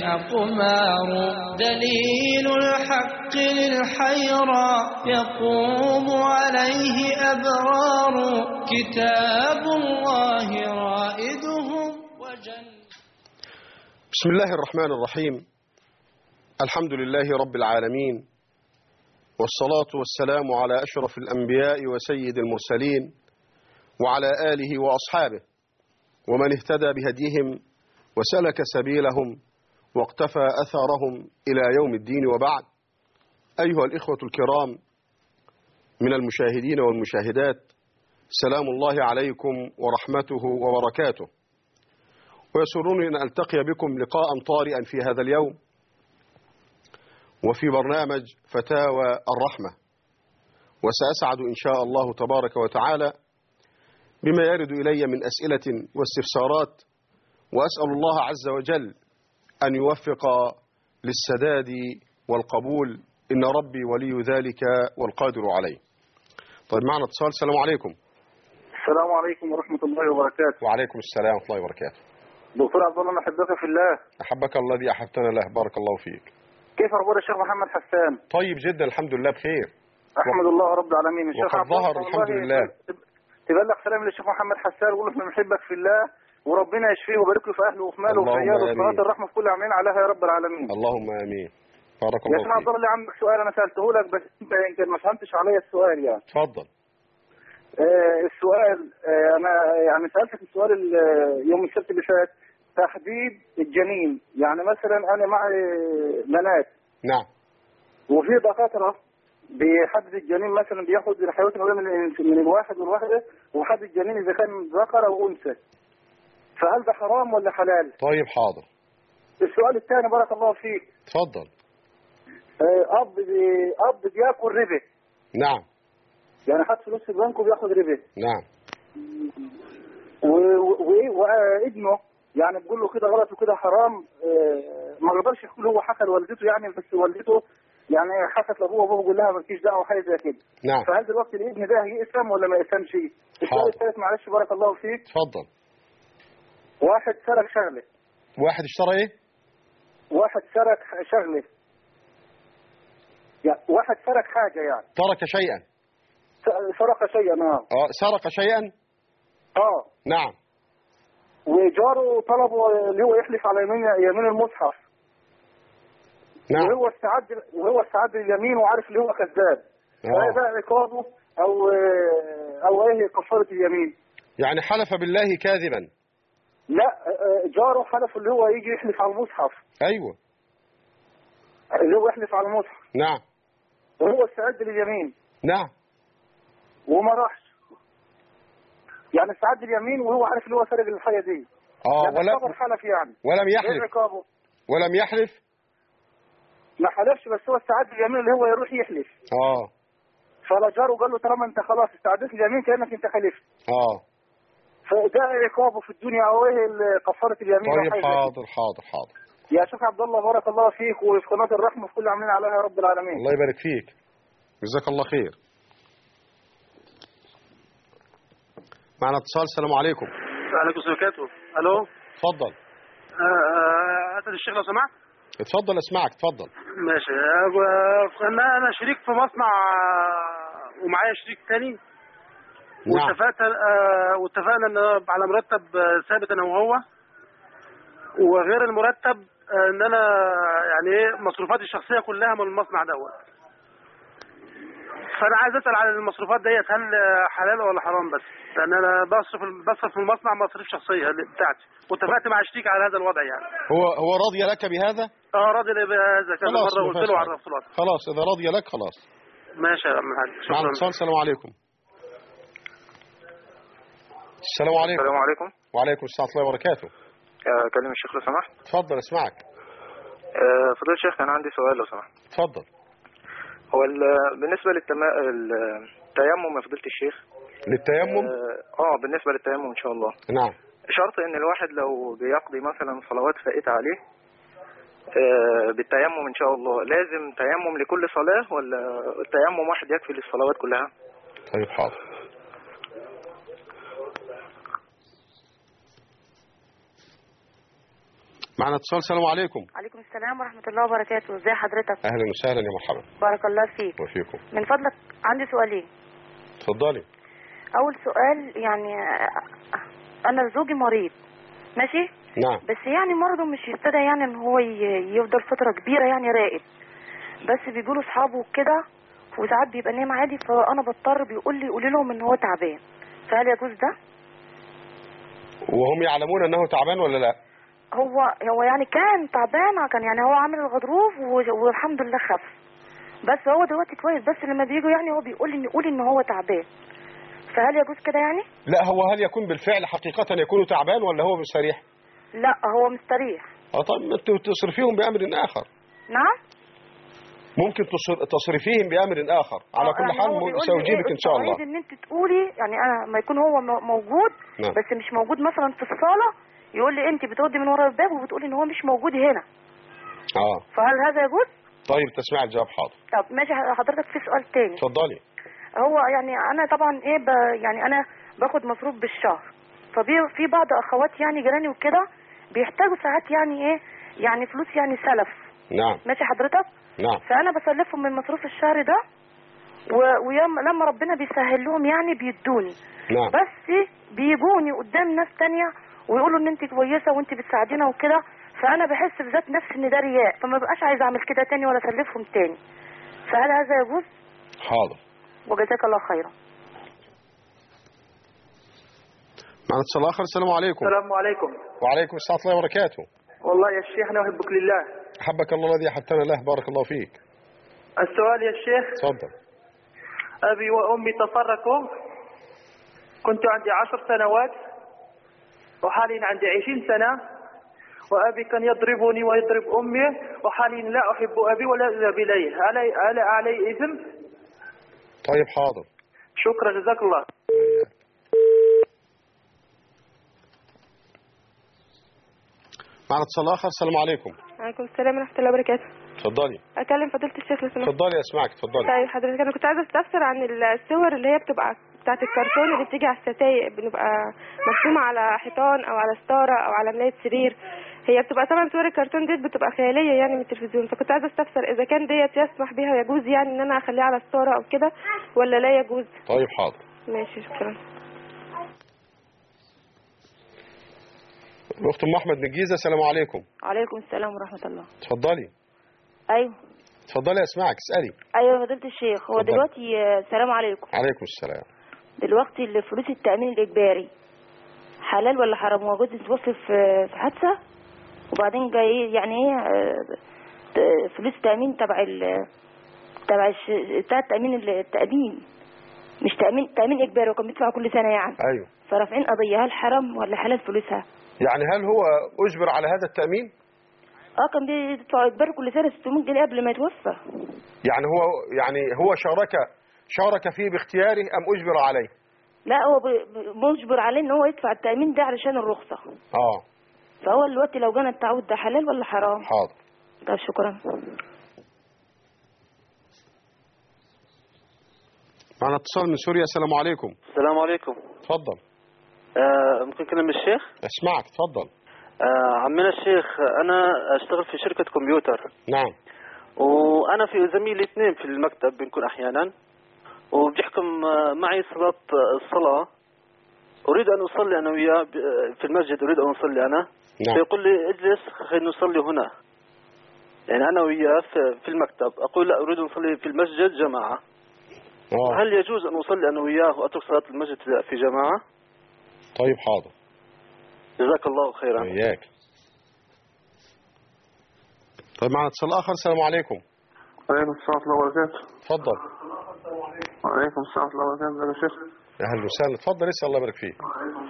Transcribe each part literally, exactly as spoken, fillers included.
أقمار، دليل الحق للحيرى يقوم عليه أبرار، كتاب الله رائدهم وجل. بسم الله الرحمن الرحيم. الحمد لله رب العالمين، والصلاة والسلام على أشرف الأنبياء وسيد المرسلين وعلى آله وأصحابه ومن اهتدى بهديهم وسلك سبيلهم واقتفى أثرهم إلى يوم الدين، وبعد. أيها الإخوة الكرام من المشاهدين والمشاهدات، سلام الله عليكم ورحمته وبركاته، ويسرني أن ألتقي بكم لقاء طارئا في هذا اليوم وفي برنامج فتاوى الرحمة، وسأسعد إن شاء الله تبارك وتعالى بما يرد إلي من أسئلة واستفسارات، وأسأل الله عز وجل أن يوفق للسداد والقبول، إن ربي ولي ذلك والقادر عليه. طيب، معنا اتصال. السلام عليكم. السلام عليكم ورحمة الله وبركاته. وعليكم السلام ورحمة الله وبركاته. دكتور عبد الله، أحبك في الله. أحبك الله الذي أحبتنا له، بارك الله فيك. كيف أخبار الشيخ محمد حسان؟ طيب جدا، الحمد لله بخير. أحمد الله رب العالمين. الشيخ وقد ظهر الحمد لله. تبلغ سلام للشيخ محمد حسان وقول له احنا بنحبك في الله، وربنا يشفيه ويبارك له في أهله وفي ماله وفي عياله وصلاة الرحمة في كل عاملين عليها يا رب العالمين. اللهم آمين. بارك الله فيك. يا شيخ عبد الله، عندك سؤال أنا سألته لك بس أنت يمكن ما فهمتش عليا السؤال. يعني اتفضل. آه السؤال آه أنا يعني سألتك السؤال يوم السبت اللي فات، تحديد الجنين. يعني مثلا أنا معي بنات، نعم، وفي دكاترة بيحدد الجنين، مثلا بياخد الحيوانات من من الواحد والواحدة وحدد الجنين إذا كان ذكر أو أنثى، فهل ده حرام ولا حلال؟ طيب حاضر. السؤال الثاني بارك الله فيك. اتفضل. آه، أب بي أب بياكل ربا. نعم. يعني خد فلوس في البنك وبياخد ربا. نعم. وابنه يعني بيقول له كده غلط وكده حرام، آه ما يقدرش يقول هو حكى لوالدته، يعني بس والدته يعني حكت لابوه وابوه بيقول لها مالكيش دعوه حاجه زي كده. نعم. فهل دلوقتي الابن ده يقسم ولا ما يقسمش؟ السؤال الثالث معلش بارك الله فيك. اتفضل. واحد سرق شغله. واحد اشترى ايه؟ واحد سرق شغله. يعني واحد سرق حاجه، يعني ترك شيئا. سرق شيئا. اه اه سرق شيئا. اه نعم. وجاره طلبه اللي هو يحلف على يمين يمين المصحف. نعم. وهو استعد وهو استعد اليمين وعارف اللي هو كذاب. اه ده عقابه او او ايه كفاره اليمين؟ يعني حلف بالله كاذبا. لا، جاره حلف اللي هو يجي يحلف على المصحف. ايوه، اللي هو يحلف على المصحف. نعم. وهو استعد لليمين. نعم. وما راحش، يعني استعد اليمين وهو عارف اللي هو سرق الحاجه دي. اه يعني ولا حلف يعني ولم ايه يحلف. عقابه؟ ولم يحلف. ما حلفش بس هو استعد اليمين اللي هو يروح يحلف. اه فجاره قال له طالما انت خلاص استعدت اليمين كانك انت حلفت. اه فده عقابه في الدنيا او ايه كفاره اليمين؟ طيب حاضر حاضر حاضر. يا شيخ عبد الله بارك الله فيك، وفي قناه الرحمه في كل عاملين عليها يا رب العالمين. الله يبارك فيك، جزاك الله خير. معنا اتصال. السلام عليكم. وعليكم السلام وبركاته. الو، اتفضل. اسال الشيخ لو سمحت. اتفضل اسمعك. اتفضل. ماشي. انا انا شريك في مصنع ومعايا شريك تاني. نعم. واتفقت واتفقنا ان على مرتب ثابت انا وهو، وغير المرتب ان انا يعني ايه مصروفاتي الشخصيه كلها من المصنع دوت. فانا عايز اسال على المصروفات ديت هل حلال ولا حرام؟ بس لان انا بصرف بصرف في المصنع مصاريف شخصيه بتاعتي، واتفقت مع شريك على هذا الوضع. يعني هو هو راضي لك بهذا؟ اه راضي بهذا كذا مره قلت له عرفت له. خلاص اذا راضي لك خلاص. ماشي يا عم الحاج، شكرا. مع الاتصال. السلام عليكم. السلام عليكم. السلام عليكم. وعليكم السلام ورحمه الله وبركاته. اكلم الشيخ لو سمحت. اتفضل اسمعك. فضيلة الشيخ انا عندي سؤال لو سمحت. اتفضل. هو بالنسبه للتيمم يا فضيلة الشيخ. للتيمم؟ اه بالنسبه للتيمم ان شاء الله. نعم. شرط ان الواحد لو بيقضي مثلا صلوات فائته عليه بالتيمم ان شاء الله لازم تيمم لكل صلاه ولا التيمم واحد يكفي للصلوات كلها؟ طيب حاضر. معنا اتصال. السلام عليكم. عليكم السلام ورحمة الله وبركاته. ازي حضرتك؟ اهلا وسهلا يا مرحبا. بارك الله فيك. وفيكم. من فضلك عندي سؤالين. اتفضلي. اول سؤال، يعني انا زوجي مريض ماشي. نعم. بس يعني مرضه مش يبتدى يعني ان هو يفضل فترة كبيرة يعني راقد، بس بيجوا اصحابه وكده، وساعات بيبقى نايم عادي، فانا بضطر بيقول لي قولي لهم ان هو تعبان، فهل يجوز ده؟ وهم يعلمون انه تعبان ولا لا؟ هو هو يعني كان تعبان، كان يعني هو عامل الغضروف والحمد لله خف، بس هو دلوقتي كويس، بس لما بيجوا يعني هو بيقول لي نقول ان هو تعبان، فهل يجوز كده يعني؟ لا، هو هل يكون بالفعل حقيقة يكون تعبان ولا هو مستريح؟ لا هو مستريح. اه طب انتوا تصرفيهم بأمر آخر. نعم؟ ممكن تصرفيهم بأمر آخر. على كل يعني حال سأجيبك إيه إن شاء الله. ان انت تقولي يعني انا ما يكون هو موجود. نعم. بس مش موجود مثلا في الصالة، يقول لي انت بتودي من ورا الباب وبتقولي ان هو مش موجود هنا. اه فهل هذا يجوز؟ طيب تسمع الجواب. حاضر. طب ماشي حضرتك، في سؤال تاني. اتفضلي. هو يعني انا طبعا ايه ب... يعني انا باخد مصروف بالشهر، ففي في بعض اخواتي يعني جيراني وكده بيحتاجوا ساعات يعني ايه يعني فلوس يعني سلف. نعم. ماشي حضرتك. نعم. فانا بسلفهم من مصروف الشهر ده، و... ولما ربنا بيسهل لهم يعني بيدوني. نعم. بس بيجوني قدام ناس تانية ويقولوا ان انت كويسه وانت بتساعدينا وكده، فانا بحس في ذات نفسي ان ده رياء، فما بقاش عايزه اعمل كده تاني ولا اسلفهم تاني. فهل هذا يجوز؟ حاضر. وجزاك الله خيرا. معنا اتصال آخر. السلام عليكم. السلام عليكم. وعليكم السلام ورحمة الله وبركاته. والله يا شيخ أنا أحبك لله. أحبك الله الذي أحبتنا له. بارك الله فيك. السؤال يا شيخ. تفضل. أبي وأمي تفرقوا، كنت عندي عشر سنوات وحاليا عندي عشرين سنة، وأبي كان يضربني ويضرب أمي، وحاليا لا أحب أبي ولا أذهب إليه، علي علي علي إثم؟ طيب حاضر. شكرا جزاك الله. معنا اتصال آخر. السلام عليكم. وعليكم السلام ورحمة الله وبركاته. اتفضلي. أكلم فضيلة الشيخ لو سمحت. اتفضلي أسمعك. اتفضلي. طيب حضرتك أنا كنت عايزة أستفسر عن الصور اللي هي بتبقى بتاعة الكرتون اللي بتيجي على الستاير، بنبقى مرسومة على حيطان أو على ستارة أو على ملاية سرير، هي بتبقى طبعا صور الكرتون ديت بتبقى خيالية يعني من التلفزيون، فكنت عايزة أستفسر إذا كان ديت يسمح بها ويجوز يعني إن أنا أخليها على ستارة أو كده ولا لا يجوز؟ طيب حاضر. ماشي شكرا. الأخت أم أحمد من الجيزة. السلام عليكم. وعليكم السلام ورحمة الله. اتفضلي. أيوه. اتفضلي أسمعك. اسألي. أيوه فضيلة الشيخ، هو اتفضلي. دلوقتي السلام عليكم. عليكم السلام. دلوقتي الفلوس التأمين الإجباري حلال ولا حرام؟ هو جوزي توفي في حادثة وبعدين جاي يعني ايه فلوس تأمين تبع ال تبع الش... بتاع التأمين التأمين مش تأمين تأمين إجباري، وكان بيدفع كل سنة يعني. أيوه. فرافعين قضية، هل حرام ولا حلال فلوسها؟ يعني هل هو أجبر على هذا التأمين؟ اه كان بيدفع إجباري كل سنة ستمائة جنيه قبل ما يتوفى. يعني هو يعني هو شارك شارك فيه باختياره أم أجبر عليه؟ لا هو مجبر عليه ان هو يدفع التأمين ده علشان الرخصة. اه. فهو دلوقتي لو جانا التعويض ده حلال ولا حرام؟ حاضر. طيب شكرا. معنا اتصال من سوريا. السلام عليكم. السلام عليكم. تفضل. آه ممكن كلام الشيخ؟ اسمعك. تفضل. آه عمنا الشيخ، أنا أشتغل في شركة كمبيوتر. نعم. وأنا في زميلي اثنين في المكتب بنكون أحيانا، وبيحكم معي صلاة الصلاة، أريد أن أصلي أنا وياه في المسجد، أريد أن أصلي أنا. نعم. فيقول لي اجلس خلينا نصلي هنا، يعني أنا وياه في المكتب، أقول لا أريد أن أصلي في المسجد جماعة. أوه. هل يجوز أن أصلي أنا وياه وأترك صلاة المسجد في جماعة؟ طيب حاضر. جزاك الله خيرا. وياك. طيب معنا اتصال آخر. السلام عليكم. وعليكم السلام ورحمة الله وبركاته. تفضل. وعليكم السلام ورحمة الله وبركاته. يا شيخ. أهلا وسهلا. تفضل اسأل. الله يبارك فيك.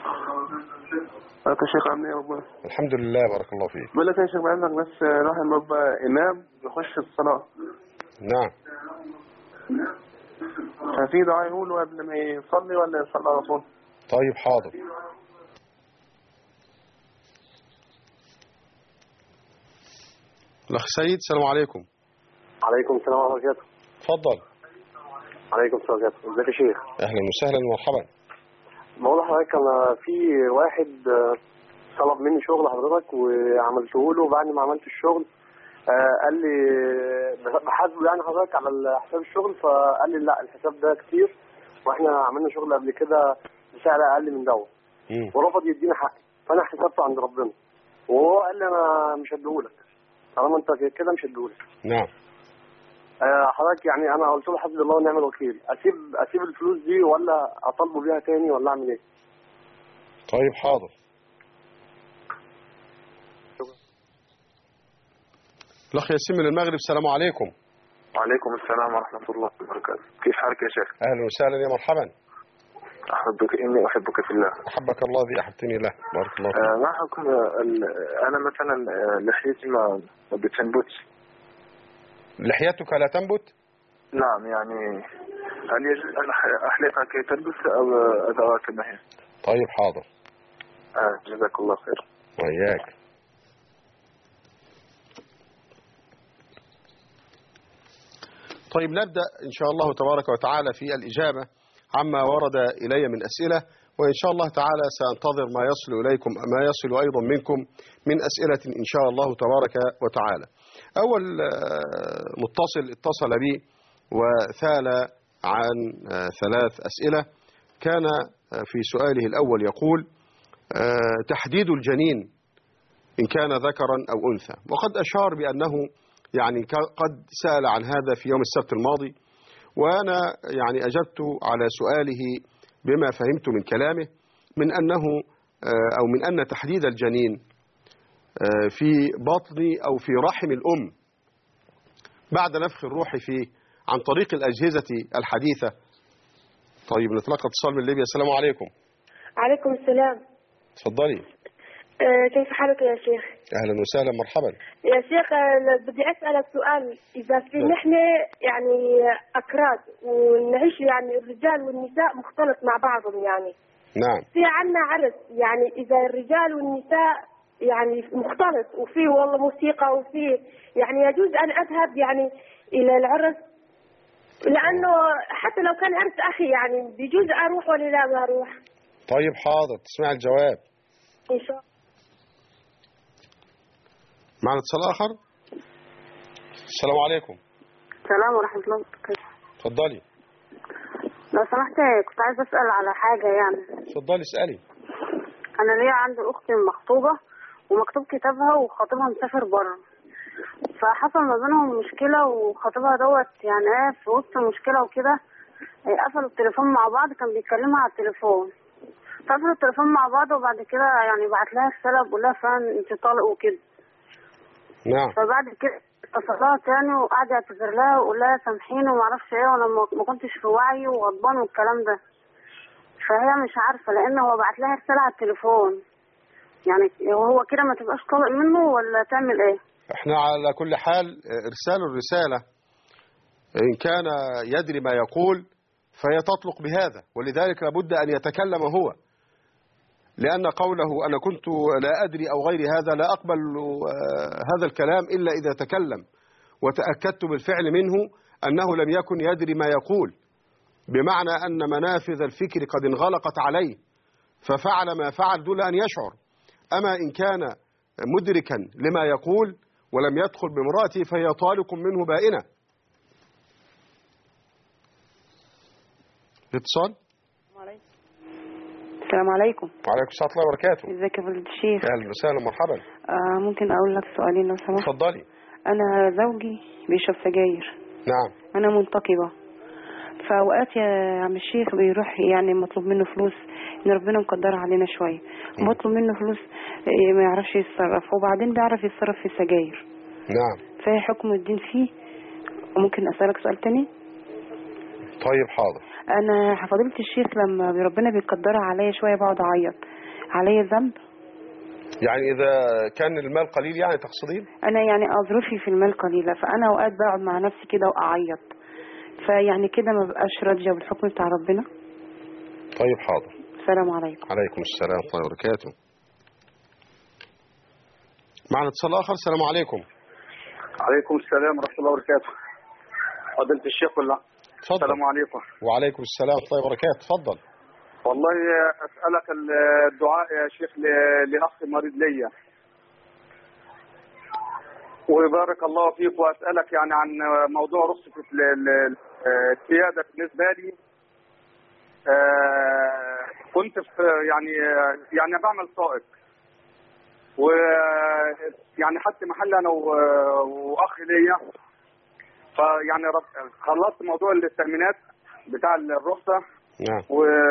يا شيخ عامل ايه يا ربنا؟ الحمد لله. بارك الله فيك. بقول لك يا شيخ بعلمك بس الواحد لما يبقى إمام يخش الصلاة. نعم. ففي دعاء يقوله قبل ما يصلي ولا يصلي على طول؟ طيب حاضر. الأخ سيد. السلام عليكم. عليكم السلام ورحمة الله وبركاته. تفضل. عليكم السلام ورحمة الله وبركاته. ازيك يا شيخ؟ أهلا وسهلا ومرحبا. بقول لحضرتك أنا في واحد طلب مني شغل حضرتك وعملته له، وبعد ما عملت الشغل آه قال لي بحاسبه يعني حضرتك على حساب الشغل، فقال لي لا الحساب ده كتير واحنا عملنا شغل قبل كده بسعر اقل من دوت، ورفض يديني حقي، فانا حسبته عند ربنا وهو قال لي انا مش هديهولك طالما انت كده مش هديهولك. نعم. آه حضرتك يعني انا قلت له حسبي الله ونعم الوكيل، اسيب اسيب الفلوس دي ولا اطالبه بيها تاني ولا اعمل ايه؟ طيب حاضر. الأخ ياسين من المغرب، السلام عليكم. وعليكم السلام ورحمة الله وبركاته. كيف حالك يا شيخ؟ أهلا وسهلا يا مرحبا. أحبك إني أحبك في الله. أحبك الله ذي أحبتني له. بارك الله فيك. آه ما حكم أنا مثلا لحيتي ما ما بتنبتش. لحيتك لا تنبت؟ نعم، يعني هل يجوز أن أحلقها كي تنبت أو أدعوها كما هي؟ طيب حاضر. آه جزاك الله خير. وإياك. طيب نبدأ إن شاء الله تبارك وتعالى في الإجابة عما ورد إلي من أسئلة، وإن شاء الله تعالى سأنتظر ما يصل إليكم ما يصل أيضا منكم من أسئلة إن شاء الله تبارك وتعالى. أول متصل اتصل بي وثال عن ثلاث أسئلة. كان في سؤاله الأول يقول تحديد الجنين إن كان ذكرا أو أنثى، وقد أشار بأنه يعني قد سأل عن هذا في يوم السبت الماضي، وأنا يعني أجبت على سؤاله بما فهمت من كلامه من أنه أو من أن تحديد الجنين في بطن أو في رحم الأم بعد نفخ الروح فيه عن طريق الأجهزة الحديثة. طيب نتلقى اتصال من ليبيا. السلام عليكم. عليكم السلام. تفضلي. أه كيف حالك يا شيخ؟ أهلا وسهلا مرحبا. يا شيخ بدي أسألك سؤال. إذا في نحن يعني أكراد ونعيش يعني الرجال والنساء مختلط مع بعضهم يعني. نعم. في عنا عرس يعني إذا الرجال والنساء يعني مختلط وفي والله موسيقى وفي يعني يجوز أن أذهب يعني إلى العرس، لأنه حتى لو كان عرس أخي يعني بيجوز أروح ولا لا ما أروح؟ طيب حاضر، تسمع الجواب إن شاء الله. معنا اتصال آخر. السلام عليكم. السلام ورحمة الله وبركاته. اتفضلي. لو سمحت كنت عايز أسأل على حاجة يعني. اتفضلي اسألي. أنا ليا عندي أختي مخطوبة ومكتوب كتابها وخطيبها مسافر بره، فحصل ما بينهم مشكلة وخطيبها دوت يعني ايه في وسط المشكلة وكده قفلوا التليفون مع بعض، كان بيتكلمها على التليفون، فقفلوا التليفون مع بعض وبعد كده يعني بعت لها رسالة بقول لها فين انت طالق وكده. نعم. فبعد كده اتصل لها تاني وقعد يعتذر لها ويقول لها سامحيني وما اعرفش ايه وانا ما كنتش في وعي وغضبان والكلام ده، فهي مش عارفة لان هو بعت لها رسالة على التليفون، يعني وهو كده ما تبقاش طالق منه ولا تعمل ايه؟ احنا على كل حال ارسال الرسالة ان كان يدري ما يقول فهي تطلق بهذا، ولذلك لابد ان يتكلم هو، لان قوله انا كنت لا ادري او غير هذا لا اقبل هذا الكلام الا اذا تكلم وتأكدت بالفعل منه انه لم يكن يدري ما يقول، بمعنى ان منافذ الفكر قد انغلقت عليه ففعل ما فعل دون ان يشعر. اما ان كان مدركا لما يقول ولم يدخل بامرأته فهي طالق منه بائنة. الاتصال. السلام عليكم. وعليكم السلام ورحمة الله وبركاته. ازيك يا فضيلة الشيخ؟ اهلا وسهلا مرحبا. آه ممكن اقول لك سؤالين لو سمحت؟ اتفضلي. انا زوجي بيشرب سجاير. نعم. انا منتقبة، فاوقات يا عم الشيخ بيروح يعني مطلوب منه فلوس ان ربنا مقدرها علينا شويه، بطلب منه فلوس ما يعرفش يتصرف وبعدين بيعرف يتصرف في السجاير. نعم. فهي حكم الدين فيه. وممكن اسالك سؤال تاني؟ طيب حاضر. انا فضيلة الشيخ لما ربنا بيقدرها عليا شويه بقعد اعيط، عليا ذنب؟ يعني اذا كان المال قليل يعني تقصدين؟ انا يعني اظروفي في المال قليله، فانا اوقات بقعد مع نفسي كده واعيط، فيعني كده ما بقاش راضيه بالحكم بتاع ربنا. طيب حاضر. السلام عليكم. عليكم السلام ورحمه الله وبركاته. معنا اتصال اخر. السلام عليكم. عليكم السلام ورحمه الله وبركاته. فضيلة الشيخ ولا؟ تفضل. السلام عليكم. وعليكم السلام ورحمه الله وبركاته. تفضل. والله أسألك الدعاء يا شيخ ل- لأخ مريض ليا، وبارك الله فيك. وأسألك يعني عن موضوع رخصة ال- ال- القيادة بالنسبة لي. آه، كنت في يعني يعني بعمل سائق، ويعني خدت محل أنا و- وأخ ليا، فيعني رب- خلصت موضوع التأمينات بتاع الرخصة، نعم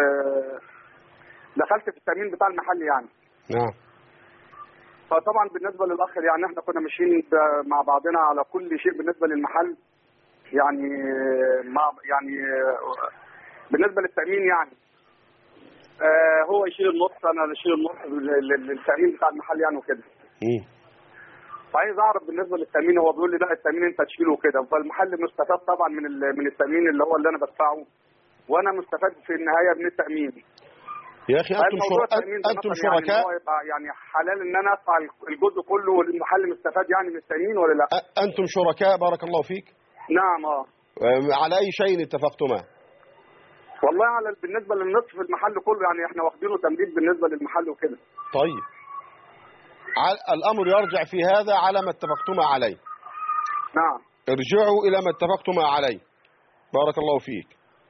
ودخلت في التأمين بتاع المحل يعني. نعم. فطبعا بالنسبة للأخ يعني احنا كنا ماشيين ب- مع بعضنا على كل شيء بالنسبة للمحل، يعني مع يعني بالنسبة للتأمين يعني آه هو يشيل النص أنا أشيل النص لل- لل- للتأمين بتاع المحل يعني وكده. مم. فعايز أعرف بالنسبة للتأمين، هو بيقول لي لا التأمين أنت تشيله وكده، فالمحل مستفاد طبعا من ال- من التأمين اللي هو اللي أنا بدفعه، وأنا مستفاد في النهاية من التأمين. يا أخي أنتم موضوع شر... التأمين ده أنتم مثلاً يعني شركاء. إن هو يبقى يعني حلال إن أنا أدفع الجزء كله والمحل مستفاد يعني من التأمين ولا لا؟ أ- أنتم شركاء بارك الله فيك. نعم اه. أم، على أي شيء اتفقتما؟ والله على بالنسبة للنصف المحل كله يعني احنا واخدينه تمديد بالنسبة للمحل وكده. طيب ع- الأمر يرجع في هذا على ما اتفقتما عليه. نعم. ارجعوا إلى ما اتفقتما عليه. بارك الله فيك.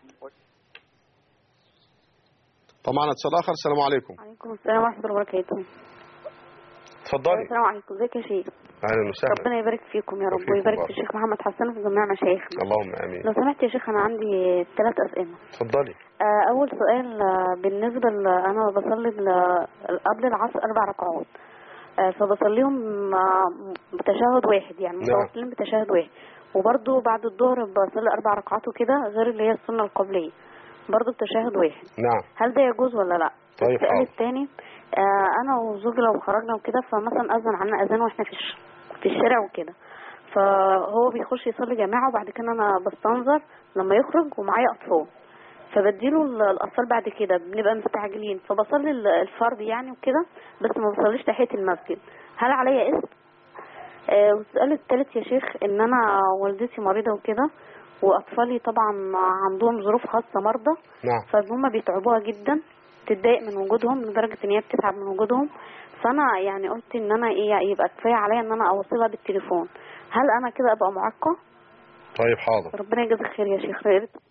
طبعا اتصال آخر. السلام عليكم. وعليكم السلام ورحمة الله وبركاته. اتفضلي. السلام عليكم، ازيك يا شيخ؟ أهلا وسهلا. ربنا يبارك فيكم يا رب، وفيكم ويبارك بارك. في الشيخ محمد حسن وفي جميع مشايخنا. اللهم آمين. لو سمحت يا شيخ أنا عندي ثلاث أسئلة. اتفضلي. آه، أول سؤال آه، بالنسبة ل- أنا بصلي ال- قبل العصر أربع ركعات، آه، فبصليهم آه، بتشهد واحد يعني نعم. متواصلين بتشهد واحد، وبرضه بعد الظهر بصلي أربع ركعات وكده غير اللي هي السنة القبلية برضه بتشهد واحد. نعم. هل ده يجوز ولا لا؟ طيب السؤال حاضر. الثاني، آه انا وزوجي لو خرجنا وكده فمثلا اذن عنا اذان واحنا في الش... في الشارع وكده، فهو بيخش يصلي جماعه وبعد كده انا بستنظر لما يخرج ومعايا اطفال، فبديله ال- الاطفال بعد كده بنبقى مستعجلين فبصلي ال- الفرض يعني وكده، بس ما بصليش تحيه المسجد، هل عليا اسم؟ آه والسؤال الثالث يا شيخ ان انا والدتي مريضه وكده واطفالي طبعا عندهم ظروف خاصه مرضى، نعم. فهم بيتعبوها جدا، تتضايق من وجودهم لدرجه ان هي بتتعب من وجودهم، فانا يعني قلت ان انا ايه يبقى كفايه عليا ان انا اوصلها بالتليفون، هل انا كده ابقى معاقه؟ طيب حاضر. ربنا يجازيك خير يا شيخ. يا ريت.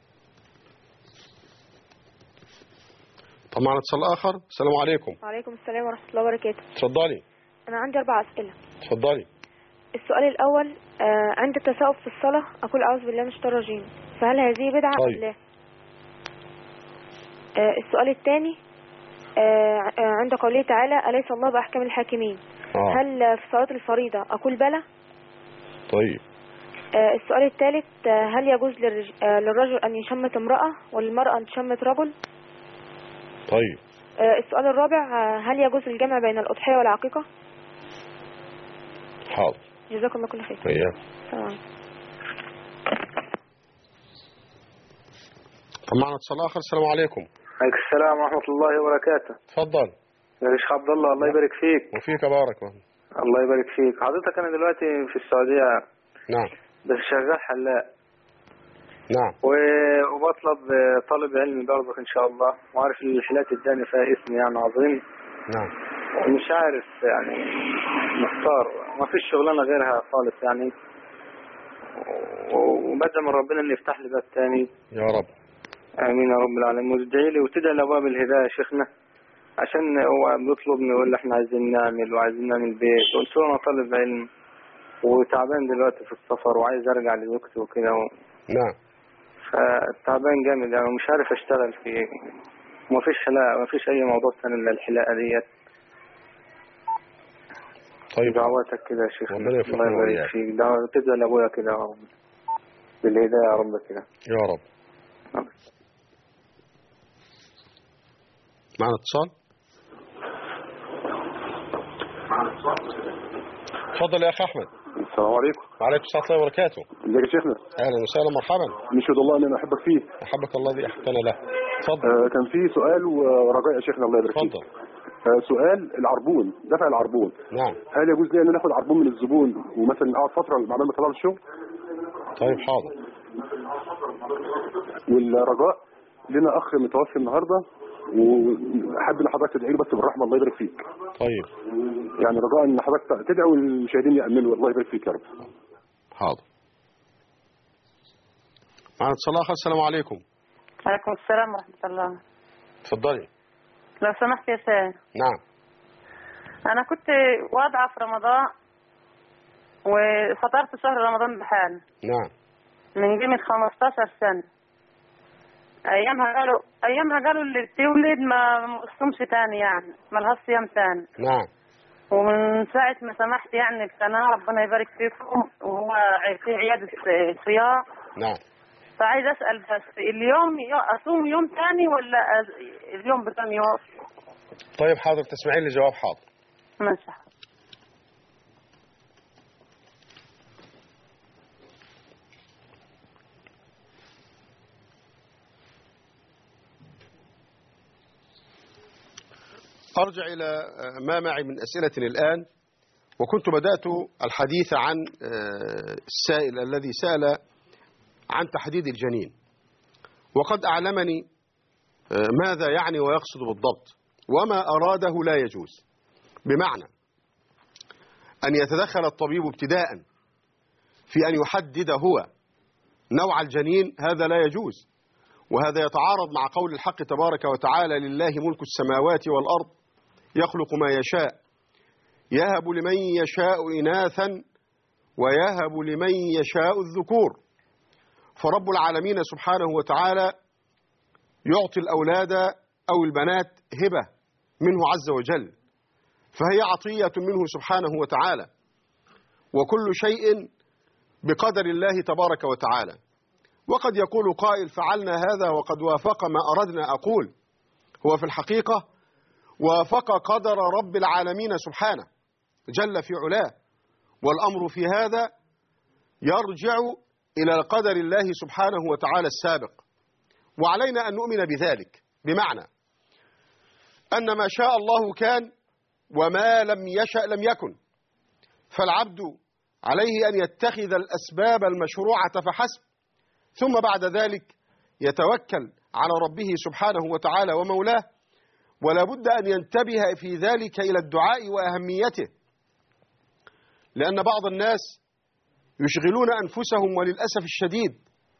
طبعا اتصال آخر. السلام عليكم. وعليكم السلام ورحمة الله وبركاته. اتفضلي. أنا عندي أربع أسئلة. اتفضلي. السؤال الأول، آه عند التثاؤب في الصلاة أقول أعوذ بالله من الشيطان الرجيم، فهل هذه بدعة أم طيب. لا؟ آه السؤال الثاني، آه آه، عند قوله تعالى أليس الله بأحكم الحاكمين، آه. هل في صلاة الفريضة أقول بلى؟ طيب. آه السؤال الثالث، آه هل يجوز للرج... آه للرجل أن يشمت امرأة وللمرأة أن تشمت رجل؟ طيب. آه السؤال الرابع، آه هل يجوز الجمع بين الأضحية والعقيقة؟ حاضر. جزاك الله كل خير. طيب. تمام. طبعا اتصال آخر. السلام عليكم. عليكم السلام ورحمة الله وبركاته. اتفضل. يا شيخ عبد الله، الله يبارك فيك. وفيك بارك الله. الله يبارك فيك. حضرتك أنا دلوقتي في السعودية. نعم. بس شغال حلاق. نعم. و- وبطلب طالب علم برضك إن شاء الله، وعارف الحالات الدانية فيها اسم يعني عظيم. نعم. ومش عارف يعني مختار، ما فيش شغلانة غيرها خالص يعني، وبدأ من ربنا إن يفتح لي باب تاني. يا رب. امين يا رب العالمين. وتدعي لي وتدعي لابواب الهدايه يا شيخنا، عشان هو بيطلبني ويقول لي احنا عايزين نعمل وعايزين نعمل بيت، قلت له انا طالب علم وتعبان دلوقتي في السفر وعايز ارجع لزوجتي وكده و... نعم. فتعبان جامد يعني ومش عارف اشتغل في ايه، ومفيش حلاقه، مفيش اي موضوع ثاني الا الحلاقه ديت. طيب. دعواتك كده يا شيخ. ربنا يوفقنا الله يبارك وإياك. فيك. دعوة تدعي لابويا كده يا رب بالهدايه يا رب كده. يا رب. معنا اتصال. اتفضل يا اخ احمد. السلام عليكم. وعليكم السلام ورحمه الله وبركاته. ازيك يا شيخنا؟ اهلا وسهلا مرحبا. نشهد الله ان انا احبك فيه. احبك الله الذي احبنا له. اتفضل. آه كان في سؤال ورجاء يا شيخنا الله يبارك فيك. اتفضل. آه سؤال العربون، دفع العربون. نعم. هل يجوز لي ان انا اخد عربون من الزبون ومثلا اقعد فتره بعد ما اطلع الشغل؟ طيب حاضر. والرجاء لنا اخ متوفي النهارده وحد اللي حضرتك تدعي له بس بالرحمه، الله يبارك فيك. طيب. يعني رجاء ان حضرتك تدعو المشاهدين يامنوا، الله يبارك فيك يا رب. حاضر. معنا اتصال اخر. السلام عليكم. وعليكم السلام ورحمه الله. اتفضلي. لو سمحت يا سيد. نعم. انا كنت واضعه في رمضان وفطرت شهر رمضان بحال. نعم. من قيمه خمستاشر سنة. ايامها قالوا ايامها قالوا اللي بتولد ما مصومش تاني، يعني ما لهاش صيام تاني. نعم. ومن ساعه ما سمحت يعني القناه ربنا يبارك فيكم، وهو في عياده صيام. نعم. فعايز اسال بس اليوم اصوم يوم تاني ولا اليوم بكم يوم؟ طيب حاضر، تسمعين لي جواب. حاضر. ماشي. أرجع إلى ما معي من أسئلة الآن، وكنت بدأت الحديث عن السائل الذي سأل عن تحديد الجنين، وقد أعلمني ماذا يعني ويقصد بالضبط، وما أراده لا يجوز. بمعنى أن يتدخل الطبيب ابتداء في أن يحدد هو نوع الجنين، هذا لا يجوز، وهذا يتعارض مع قول الحق تبارك وتعالى: لله ملك السماوات والأرض يخلق ما يشاء يهب لمن يشاء إناثا ويهب لمن يشاء الذكور. فرب العالمين سبحانه وتعالى يعطي الأولاد أو البنات هبة منه عز وجل، فهي عطية منه سبحانه وتعالى، وكل شيء بقدر الله تبارك وتعالى. وقد يقول قائل: فعلنا هذا وقد وافق ما أردنا. أقول: هو في الحقيقة وافق قدر رب العالمين سبحانه جل في علاه، والأمر في هذا يرجع إلى قدر الله سبحانه وتعالى السابق، وعلينا أن نؤمن بذلك. بمعنى أن ما شاء الله كان، وما لم يشأ لم يكن، فالعبد عليه أن يتخذ الأسباب المشروعة فحسب، ثم بعد ذلك يتوكل على ربه سبحانه وتعالى ومولاه، ولا بد أن ينتبه في ذلك إلى الدعاء وأهميته، لأن بعض الناس يشغلون أنفسهم وللأسف الشديد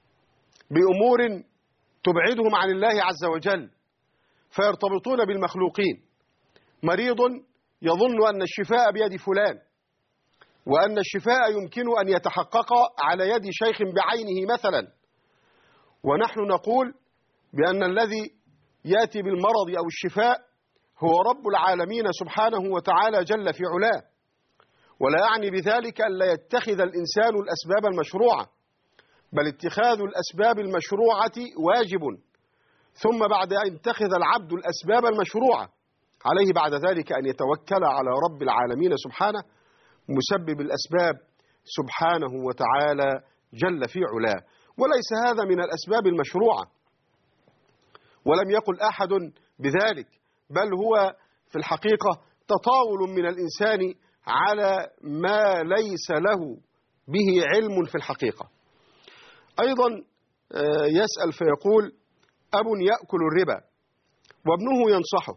بأمور تبعدهم عن الله عز وجل، فيرتبطون بالمخلوقين. مريض يظن أن الشفاء بيد فلان، وأن الشفاء يمكن أن يتحقق على يد شيخ بعينه مثلا، ونحن نقول بأن الذي يأتي بالمرض أو الشفاء هو رب العالمين سبحانه وتعالى جل في علاه. ولا يعني بذلك أن لا يتخذ الإنسان الأسباب المشروعة، بل اتخاذ الأسباب المشروعة واجب، ثم بعد أن يتخذ العبد الأسباب المشروعة عليه بعد ذلك أن يتوكل على رب العالمين سبحانه مسبب الأسباب سبحانه وتعالى جل في علاه. وليس هذا من الأسباب المشروعة، ولم يقل أحد بذلك، بل هو في الحقيقة تطاول من الإنسان على ما ليس له به علم في الحقيقة. أيضا يسأل فيقول: أب يأكل الربا وابنه ينصحه،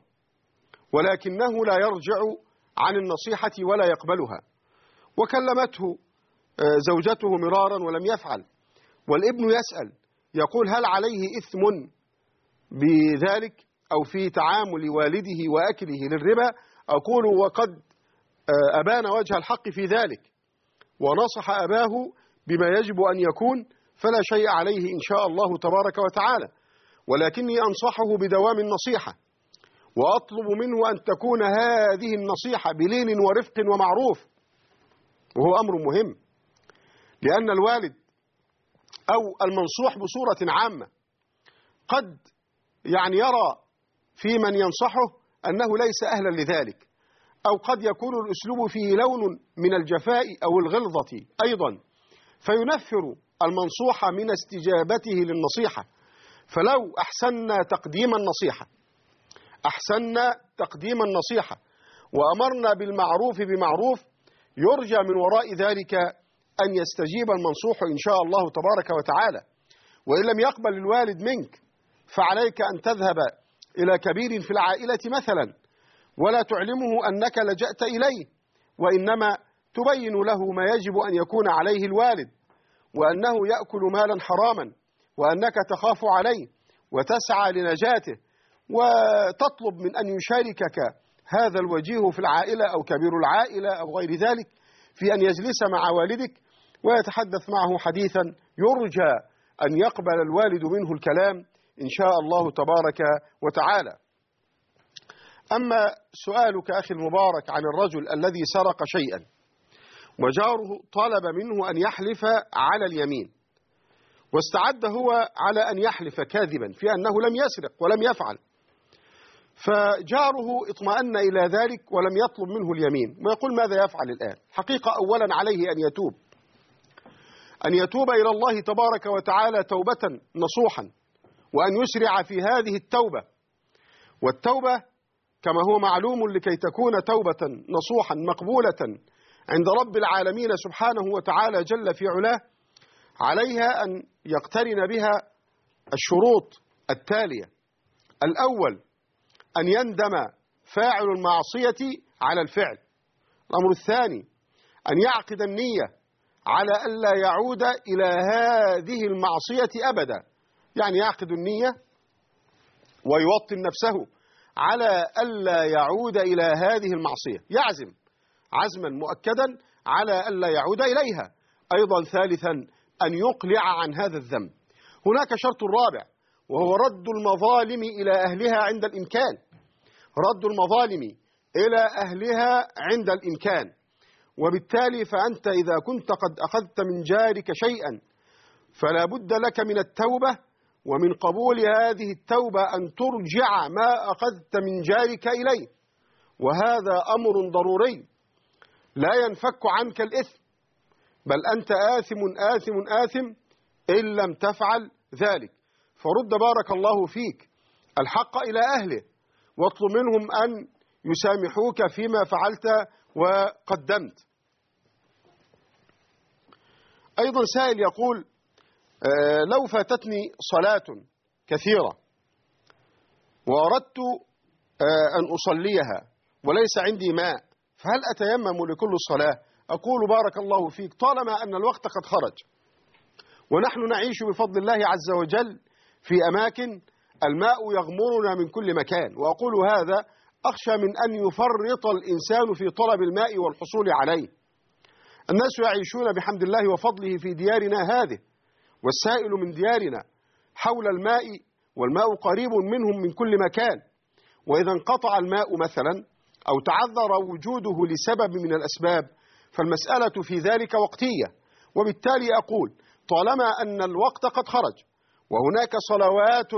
ولكنه لا يرجع عن النصيحة ولا يقبلها، وكلمته زوجته مرارا ولم يفعل، والابن يسأل يقول: هل عليه إثم بذلك أو في تعامل والده وأكله للربا؟ أقول: وقد أبان وجه الحق في ذلك، ونصح أباه بما يجب أن يكون، فلا شيء عليه إن شاء الله تبارك وتعالى، ولكني أنصحه بدوام النصيحة، وأطلب منه أن تكون هذه النصيحة بلين ورفق ومعروف، وهو أمر مهم، لأن الوالد أو المنصوح بصورة عامة قد يعني يرى في من ينصحه أنه ليس أهلا لذلك، أو قد يكون الأسلوب فيه لون من الجفاء أو الغلظة أيضا، فينفر المنصوح من استجابته للنصيحة. فلو أحسننا تقديم النصيحة أحسننا تقديم النصيحة وأمرنا بالمعروف بمعروف، يرجى من وراء ذلك أن يستجيب المنصوح إن شاء الله تبارك وتعالى. وإن لم يقبل الوالد منك، فعليك أن تذهب إلى كبير في العائلة مثلا، ولا تعلمه أنك لجأت إليه، وإنما تبين له ما يجب أن يكون عليه الوالد، وأنه يأكل مالا حراما، وأنك تخاف عليه وتسعى لنجاته، وتطلب من أن يشاركك هذا الوجيه في العائلة أو كبير العائلة أو غير ذلك في أن يجلس مع والدك ويتحدث معه حديثا يرجى أن يقبل الوالد منه الكلام إن شاء الله تبارك وتعالى. أما سؤالك أخي المبارك عن الرجل الذي سرق شيئا وجاره طلب منه أن يحلف على اليمين، واستعد هو على أن يحلف كاذبا في أنه لم يسرق ولم يفعل، فجاره اطمأن إلى ذلك ولم يطلب منه اليمين، ويقول ماذا يفعل الآن؟ حقيقة أولا عليه أن يتوب أن يتوب إلى الله تبارك وتعالى توبة نصوحا، وأن يسرع في هذه التوبة. والتوبة كما هو معلوم لكي تكون توبة نصوحا مقبولة عند رب العالمين سبحانه وتعالى جل في علاه، عليها أن يقترن بها الشروط التالية: الأول أن يندم فاعل المعصية على الفعل. الأمر الثاني أن يعقد النية على ألا يعود إلى هذه المعصية أبدا، يعني يعقد النية ويوطن نفسه على ألا يعود إلى هذه المعصية، يعزم عزما مؤكدا على ألا يعود إليها. أيضا ثالثا أن يقلع عن هذا الذنب. هناك شرط رابع وهو رد المظالم إلى أهلها عند الإمكان، رد المظالم إلى أهلها عند الإمكان. وبالتالي فأنت إذا كنت قد أخذت من جارك شيئا فلا بد لك من التوبة، ومن قبول هذه التوبة أن ترجع ما أخذت من جارك إليه، وهذا أمر ضروري لا ينفك عنك الإثم، بل أنت آثم آثم آثم إن لم تفعل ذلك. فرد بارك الله فيك الحق إلى أهله، واطلب منهم أن يسامحوك فيما فعلت وقدمت. أيضا سائل يقول: آه لو فاتتني صلاة كثيرة وأردت آه أن أصليها وليس عندي ماء، فهل أتيمم لكل صلاة؟ أقول بارك الله فيك طالما أن الوقت قد خرج، ونحن نعيش بفضل الله عز وجل في أماكن الماء يغمرنا من كل مكان، وأقول هذا أخشى من أن يفرط الإنسان في طلب الماء والحصول عليه. الناس يعيشون بحمد الله وفضله في ديارنا هذه، والسائل من ديارنا حول الماء، والماء قريب منهم من كل مكان. وإذا انقطع الماء مثلا أو تعذر وجوده لسبب من الأسباب فالمسألة في ذلك وقتية. وبالتالي أقول طالما أن الوقت قد خرج وهناك صلوات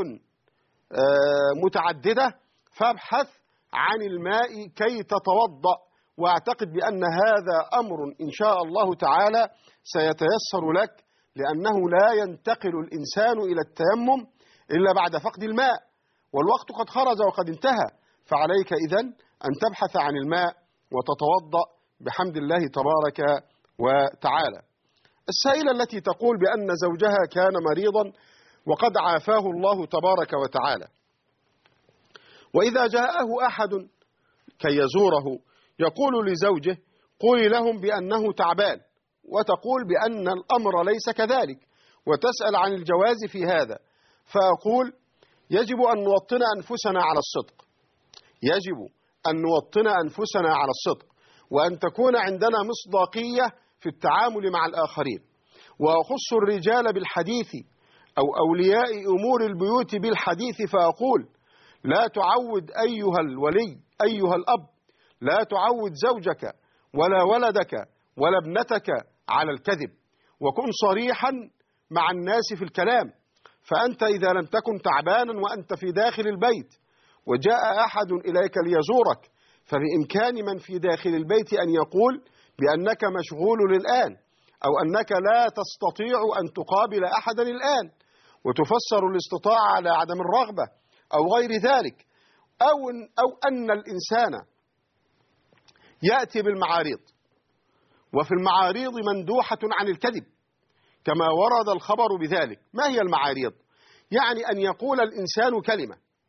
متعددة فابحث عن الماء كي تتوضأ، وأعتقد بأن هذا أمر إن شاء الله تعالى سيتيسر لك، لأنه لا ينتقل الإنسان إلى التيمم إلا بعد فقد الماء، والوقت قد خرج وقد انتهى، فعليك إذن أن تبحث عن الماء وتتوضأ بحمد الله تبارك وتعالى. السائلة التي تقول بأن زوجها كان مريضا وقد عافاه الله تبارك وتعالى، وإذا جاءه أحد كي يزوره يقول لزوجه: قولي لهم بأنه تعبان، وتقول بأن الأمر ليس كذلك، وتسأل عن الجواز في هذا. فأقول يجب أن نوطن أنفسنا على الصدق، يجب أن نوطن أنفسنا على الصدق، وأن تكون عندنا مصداقية في التعامل مع الآخرين. وأخص الرجال بالحديث أو أولياء أمور البيوت بالحديث، فأقول لا تعود أيها الولي أيها الأب، لا تعود زوجك ولا ولدك ولا ابنتك على الكذب، وكن صريحا مع الناس في الكلام. فأنت إذا لم تكن تعبانا وأنت في داخل البيت وجاء أحد إليك ليزورك، فبإمكان من في داخل البيت أن يقول بأنك مشغول الآن، أو أنك لا تستطيع أن تقابل أحدا الآن، وتفسر الاستطاعة على عدم الرغبة أو غير ذلك، أو, أو أن الإنسان يأتي بالمعاريض، وفي المعاريض مندوحة عن الكذب كما ورد الخبر بذلك. ما هي المعاريض؟ يعني أن يقول الإنسان كلمة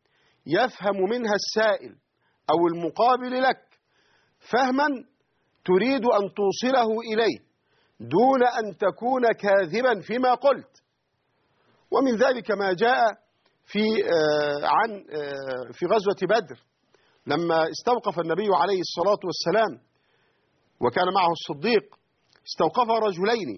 يفهم منها السائل أو المقابل لك فهما تريد أن توصله إليه دون أن تكون كاذبا فيما قلت. ومن ذلك ما جاء في عن في غزوة بدر لما استوقف النبي عليه الصلاة والسلام وكان معه الصديق، استوقف رجلين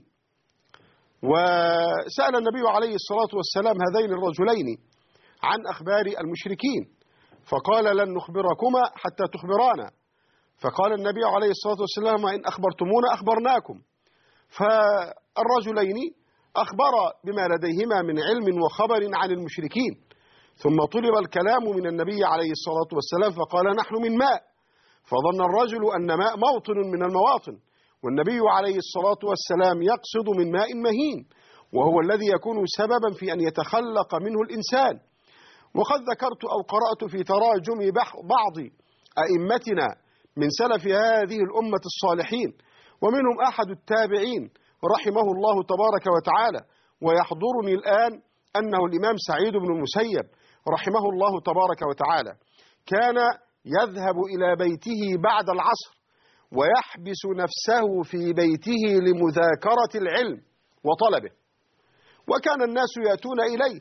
وسأل النبي عليه الصلاة والسلام هذين الرجلين عن أخبار المشركين، فقال لن نخبركما حتى تخبرانا. فقال النبي عليه الصلاة والسلام إن أخبرتمونا أخبرناكم. فالرجلين أخبرا بما لديهما من علم وخبر عن المشركين، ثم طلب الكلام من النبي عليه الصلاة والسلام فقال نحن من ماء، فظن الرجل أن ماء موطن من المواطن، والنبي عليه الصلاة والسلام يقصد من ماء مهين وهو الذي يكون سببا في أن يتخلق منه الإنسان. وقد ذكرت أو قرأت في تراجم بعض أئمتنا من سلف هذه الأمة الصالحين، ومنهم أحد التابعين رحمه الله تبارك وتعالى، ويحضرني الآن أنه الإمام سعيد بن المسيب رحمه الله تبارك وتعالى كان يذهب إلى بيته بعد العصر ويحبس نفسه في بيته لمذاكرة العلم وطلبه، وكان الناس يأتون إليه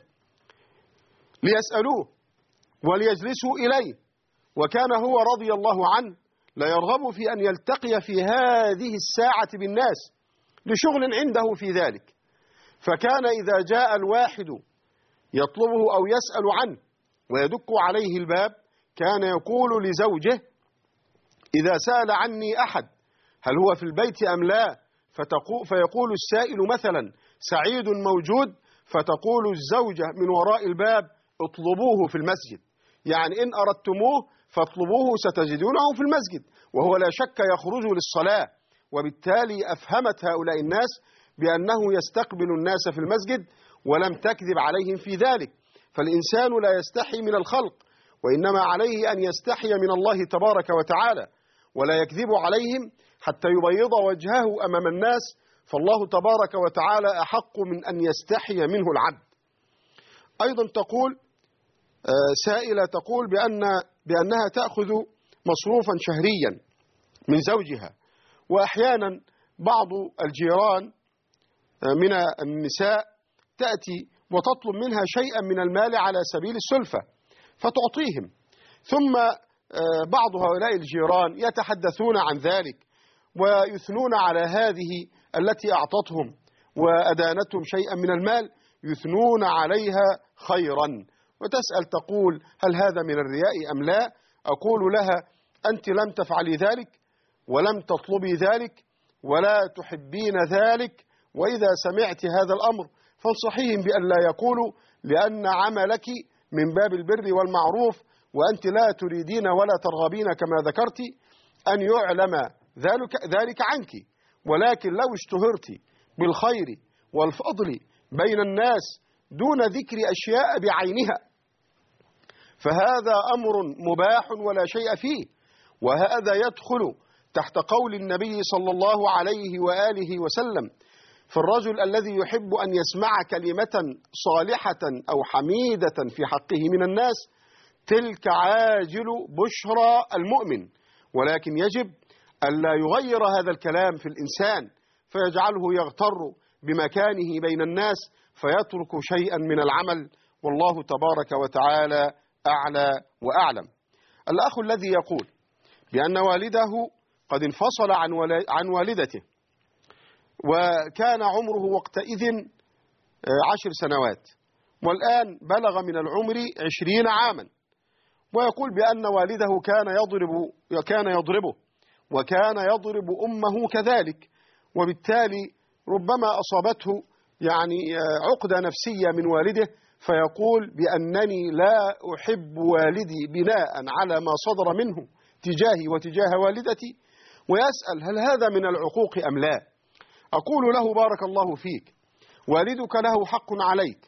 ليسألوه وليجلسوا إليه، وكان هو رضي الله عنه لا يرغب في أن يلتقي في هذه الساعة بالناس لشغل عنده في ذلك. فكان إذا جاء الواحد يطلبه أو يسأل عنه ويدق عليه الباب كان يقول لزوجه إذا سأل عني أحد هل هو في البيت أم لا، فيقول السائل مثلا سعيد موجود، فتقول الزوجة من وراء الباب اطلبوه في المسجد، يعني إن أردتموه فاطلبوه ستجدونه في المسجد، وهو لا شك يخرج للصلاة. وبالتالي أفهمت هؤلاء الناس بأنه يستقبل الناس في المسجد ولم تكذب عليهم في ذلك. فالإنسان لا يستحي من الخلق، وإنما عليه أن يستحي من الله تبارك وتعالى ولا يكذب عليهم حتى يبيض وجهه أمام الناس، فالله تبارك وتعالى أحق من أن يستحي منه العبد. أيضا تقول سائلة تقول بأن بأنها تأخذ مصروفا شهريا من زوجها، وأحيانا بعض الجيران من النساء تأتي وتطلب منها شيئا من المال على سبيل السلفة فتعطيهم، ثم بعض هؤلاء الجيران يتحدثون عن ذلك ويثنون على هذه التي أعطتهم وأدانتهم شيئا من المال، يثنون عليها خيرا، وتسأل تقول هل هذا من الرياء أم لا؟ أقول لها أنت لم تفعلي ذلك ولم تطلبي ذلك ولا تحبين ذلك، وإذا سمعت هذا الأمر فانصحيهم بأن لا يقولوا، لأن عملك من باب البر والمعروف وأنت لا تريدين ولا ترغبين كما ذكرت أن يعلم ذلك, ذلك عنك، ولكن لو اشتهرت بالخير والفضل بين الناس دون ذكر أشياء بعينها فهذا أمر مباح ولا شيء فيه، وهذا يدخل تحت قول النبي صلى الله عليه وآله وسلم في الرجل الذي يحب أن يسمع كلمة صالحة أو حميدة في حقه من الناس، تلك عاجل بشرى المؤمن، ولكن يجب ألا يغير هذا الكلام في الإنسان فيجعله يغتر بمكانه بين الناس فيترك شيئا من العمل، والله تبارك وتعالى أعلى وأعلم. الأخ الذي يقول بأن والده قد انفصل عن والدته وكان عمره وقتئذ عشر سنوات والآن بلغ من العمر عشرين عاما، ويقول بأن والده كان يضرب كان يضربه وكان يضرب أمه كذلك، وبالتالي ربما أصابته يعني عقدة نفسية من والده، فيقول بأنني لا أحب والدي بناء على ما صدر منه تجاهي وتجاه والدتي، ويسأل هل هذا من العقوق أم لا؟ أقول له بارك الله فيك، والدك له حق عليك،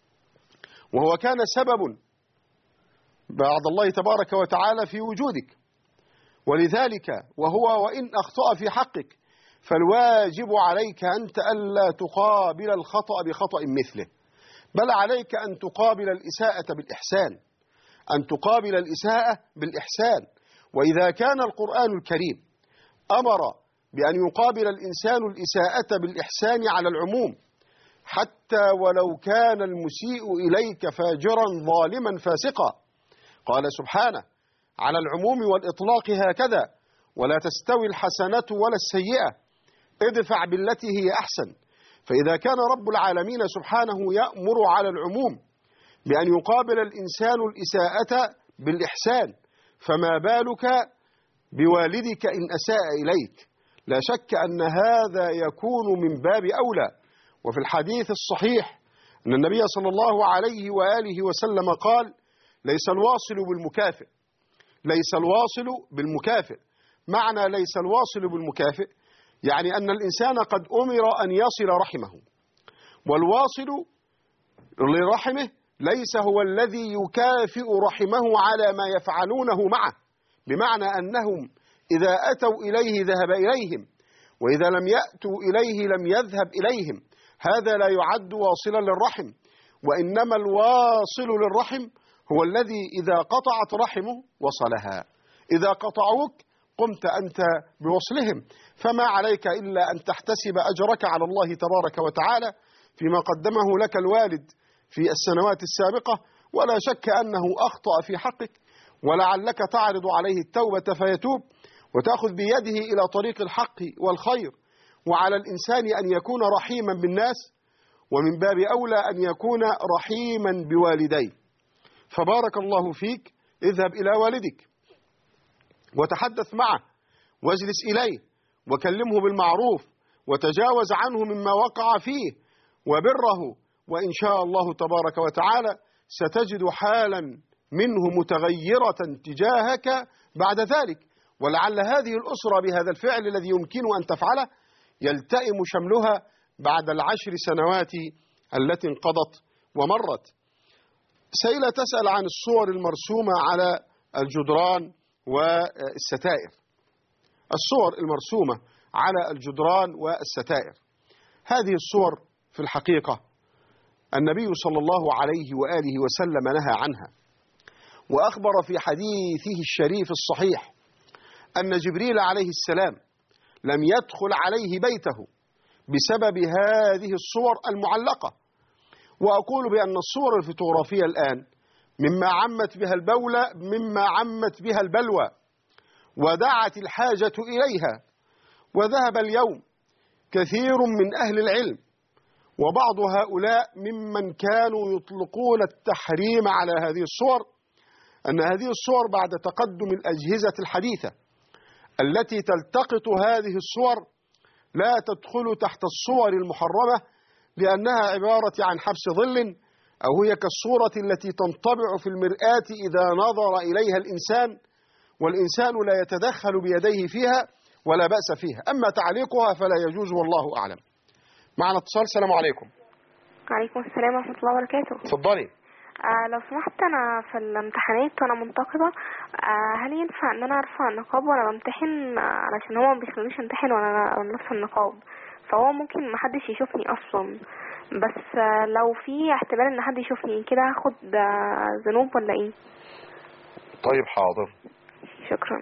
وهو كان سبب بعد الله تبارك وتعالى في وجودك، ولذلك وهو وإن أخطأ في حقك فالواجب عليك أنت ألا تقابل الخطأ بخطأ مثله، بل عليك أن تقابل الإساءة بالإحسان. أن تقابل الإساءة بالإحسان. وإذا كان القرآن الكريم أمر بأن يقابل الإنسان الإساءة بالإحسان على العموم، حتى ولو كان المسيء إليك فاجرا ظالما فاسقا، قال سبحانه على العموم والإطلاق هكذا: ولا تستوي الحسنة ولا السيئة ادفع بالتي هي أحسن. فإذا كان رب العالمين سبحانه يأمر على العموم بأن يقابل الإنسان الإساءة بالإحسان، فما بالك بوالدك إن أساء إليك؟ لا شك أن هذا يكون من باب أولى. وفي الحديث الصحيح أن النبي صلى الله عليه وآله وسلم قال: ليس الواصل بالمكافئ، ليس الواصل بالمكافئ. معنى ليس الواصل بالمكافئ يعني أن الإنسان قد أمر أن يصل رحمه، والواصل لرحمه ليس هو الذي يكافئ رحمه على ما يفعلونه معه، بمعنى أنهم إذا أتوا إليه ذهب إليهم، وإذا لم يأتوا إليه لم يذهب إليهم. هذا لا يعد واصلا للرحم، وإنما الواصل للرحم هو الذي إذا قطعت رحمه وصلها. إذا قطعوك قمت أنت بوصلهم، فما عليك إلا أن تحتسب أجرك على الله تبارك وتعالى فيما قدمه لك الوالد في السنوات السابقة، ولا شك أنه أخطأ في حقك، ولعلك تعرض عليه التوبة فيتوب وتأخذ بيده إلى طريق الحق والخير. وعلى الإنسان أن يكون رحيما بالناس، ومن باب أولى أن يكون رحيما بوالديه. فبارك الله فيك، اذهب إلى والدك وتحدث معه واجلس إليه وكلمه بالمعروف وتجاوز عنه مما وقع فيه وبره، وإن شاء الله تبارك وتعالى ستجد حالا منه متغيرة تجاهك بعد ذلك. ولعل هذه الأسرة بهذا الفعل الذي يمكن أن تفعله يلتئم شملها بعد العشر سنوات التي انقضت ومرت. سيلة تسأل عن الصور المرسومة على الجدران والستائر. الصور المرسومة على الجدران والستائر هذه الصور في الحقيقة النبي صلى الله عليه وآله وسلم نهى عنها، وأخبر في حديثه الشريف الصحيح أن جبريل عليه السلام لم يدخل عليه بيته بسبب هذه الصور المعلقة. وأقول بأن الصور الفوتوغرافية الآن مما عمت بها البولة مما عمت بها البلوى، ودعت الحاجة إليها. وذهب اليوم كثير من أهل العلم وبعض هؤلاء ممن كانوا يطلقون التحريم على هذه الصور، أن هذه الصور بعد تقدم الأجهزة الحديثة التي تلتقط هذه الصور لا تدخل تحت الصور المحرمة، لأنها عبارة عن حبس ظل، أو هي كالصورة التي تنطبع في المرآة إذا نظر إليها الإنسان، والإنسان لا يتدخل بيديه فيها ولا بأس فيها. أما تعليقها فلا يجوز والله أعلم. معنا اتصال. السلام عليكم. وعليكم السلام ورحمة الله وبركاته. اتفضلي. آه لو سمحت، أنا في الامتحانات وأنا منتقبة، آه هل ينفع إن أنا أرفع النقاب وأنا بمتحن؟ آه علشان هو ما بيخلونيش امتحن وأنا لابسة النقاب، فهو ممكن محدش يشوفني أصلا، بس آه لو في احتمال إن حد يشوفني كده هاخد آه ذنوب ولا إيه؟ طيب حاضر. شكرا.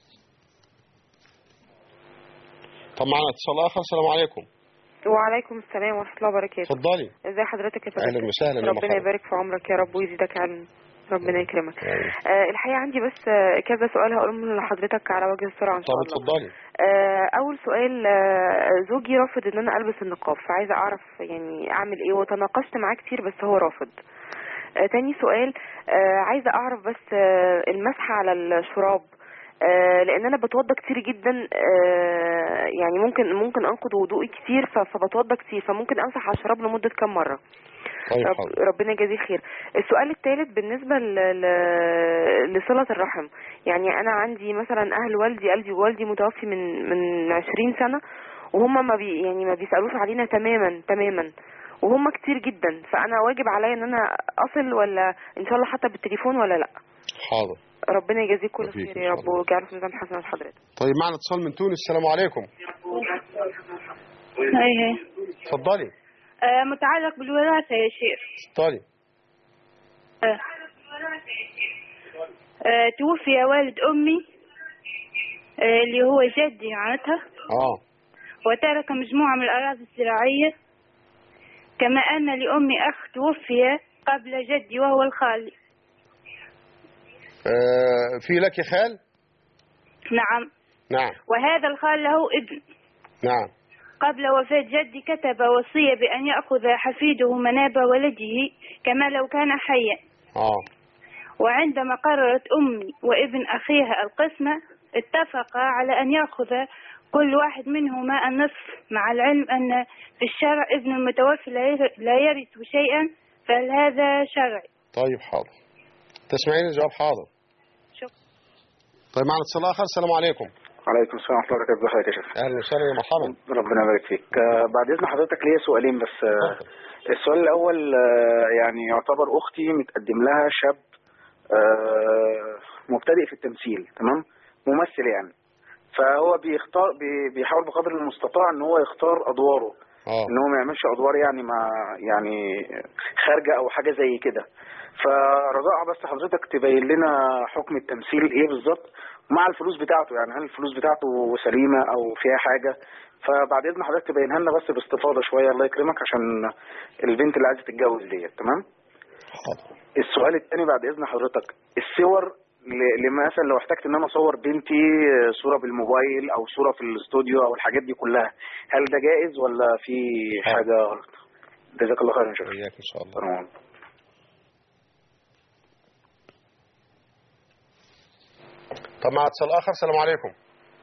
طب معنا اتصال آخر. السلام عليكم. وعليكم السلام ورحمة الله وبركاته. اتفضلي. ازي حضرتك يا فندم؟ اهلا وسهلا. ربنا يبارك في عمرك يا رب ويزيدك علم، ربنا يكرمك. آه الحقيقة عندي بس آه كذا سؤال هقولهم لحضرتك على وجه السرعة ان شاء الله. طب اتفضلي. آه اول سؤال، آه زوجي رافض ان انا البس النقاب، فعايزة اعرف يعني اعمل ايه، وتناقشت معاه كتير بس هو رافض. آه تاني سؤال، آه عايزة اعرف بس آه المسح على الشراب، آه لان انا بتوضى كتير جدا، آه يعني ممكن ممكن انقض وضوئي كتير فبتوضى كتير، فممكن امسح على الشراب لمده كام مره؟ طيب رب ربنا يجازيه خير. السؤال الثالث بالنسبه لصله الرحم، يعني انا عندي مثلا اهل والدي، قلبي ووالدي متوفي من من عشرين سنه، وهم ما بي يعني ما بيسالوش علينا تماما تماما، وهم كتير جدا، فانا واجب عليا ان انا اصل ولا ان شاء الله حتى بالتليفون ولا لا؟ حاضر. ربنا يجازيك كل خير يا رب ويجعله في ميزان حسنات حضرتك. طيب معنا اتصال من تونس. السلام عليكم. هاي هاي. اتفضلي. آه متعلق بالوراثة يا شيخ. اتفضلي. آه. آه توفي والد أمي آه اللي هو جدي معناتها. اه وترك مجموعة من الأراضي الزراعية، كما أن لأمي أخ توفي قبل جدي وهو الخال. آه في لك خال؟ نعم. نعم. وهذا الخال له ابن. نعم. قبل وفاة جدي كتب وصية بأن يأخذ حفيده مناب ولده كما لو كان حيا. آه. وعندما قررت أمي وابن أخيها القسمة اتفقا على أن يأخذ كل واحد منهما النصف، مع العلم أن في الشرع ابن المتوفي لا يرث شيئا، فهل هذا شرعي؟ طيب حاضر. تسمعين الجواب؟ حاضر. شكرا. طيب معنا اتصال آخر. السلام عليكم. وعليكم السلام ورحمة الله وبركاته. ازيك يا شيخ؟ اهلا وسهلا يا مرحبا. ربنا يبارك فيك. آه بعد اذن حضرتك ليا سؤالين بس. آه السؤال الاول آه يعني يعتبر اختي متقدم لها شاب آه مبتدئ في التمثيل، تمام، ممثل يعني، فهو بيختار بي بيحاول بقدر المستطاع ان هو يختار ادواره، اه ان هو ما يعملش ادوار يعني مع يعني خارجه او حاجه زي كده. فرجاء بس حضرتك تبين لنا حكم التمثيل ايه بالظبط مع الفلوس بتاعته، يعني هل الفلوس بتاعته سليمه او فيها حاجه؟ فبعد اذن حضرتك تبينها لنا بس باستفاضه شويه، الله يكرمك، عشان البنت اللي عايزه تتجوز ديت. تمام. حاضر. السؤال الثاني بعد اذن حضرتك، الصور مثلا لو احتجت ان انا اصور بنتي صوره بالموبايل او صوره في الاستوديو او الحاجات دي كلها، هل ده جائز ولا في حاجه غلط؟ جزاك الله خيرا يا شيخ. وإياك ان شاء الله. تمام. طب مع اتصال اخر. السلام عليكم.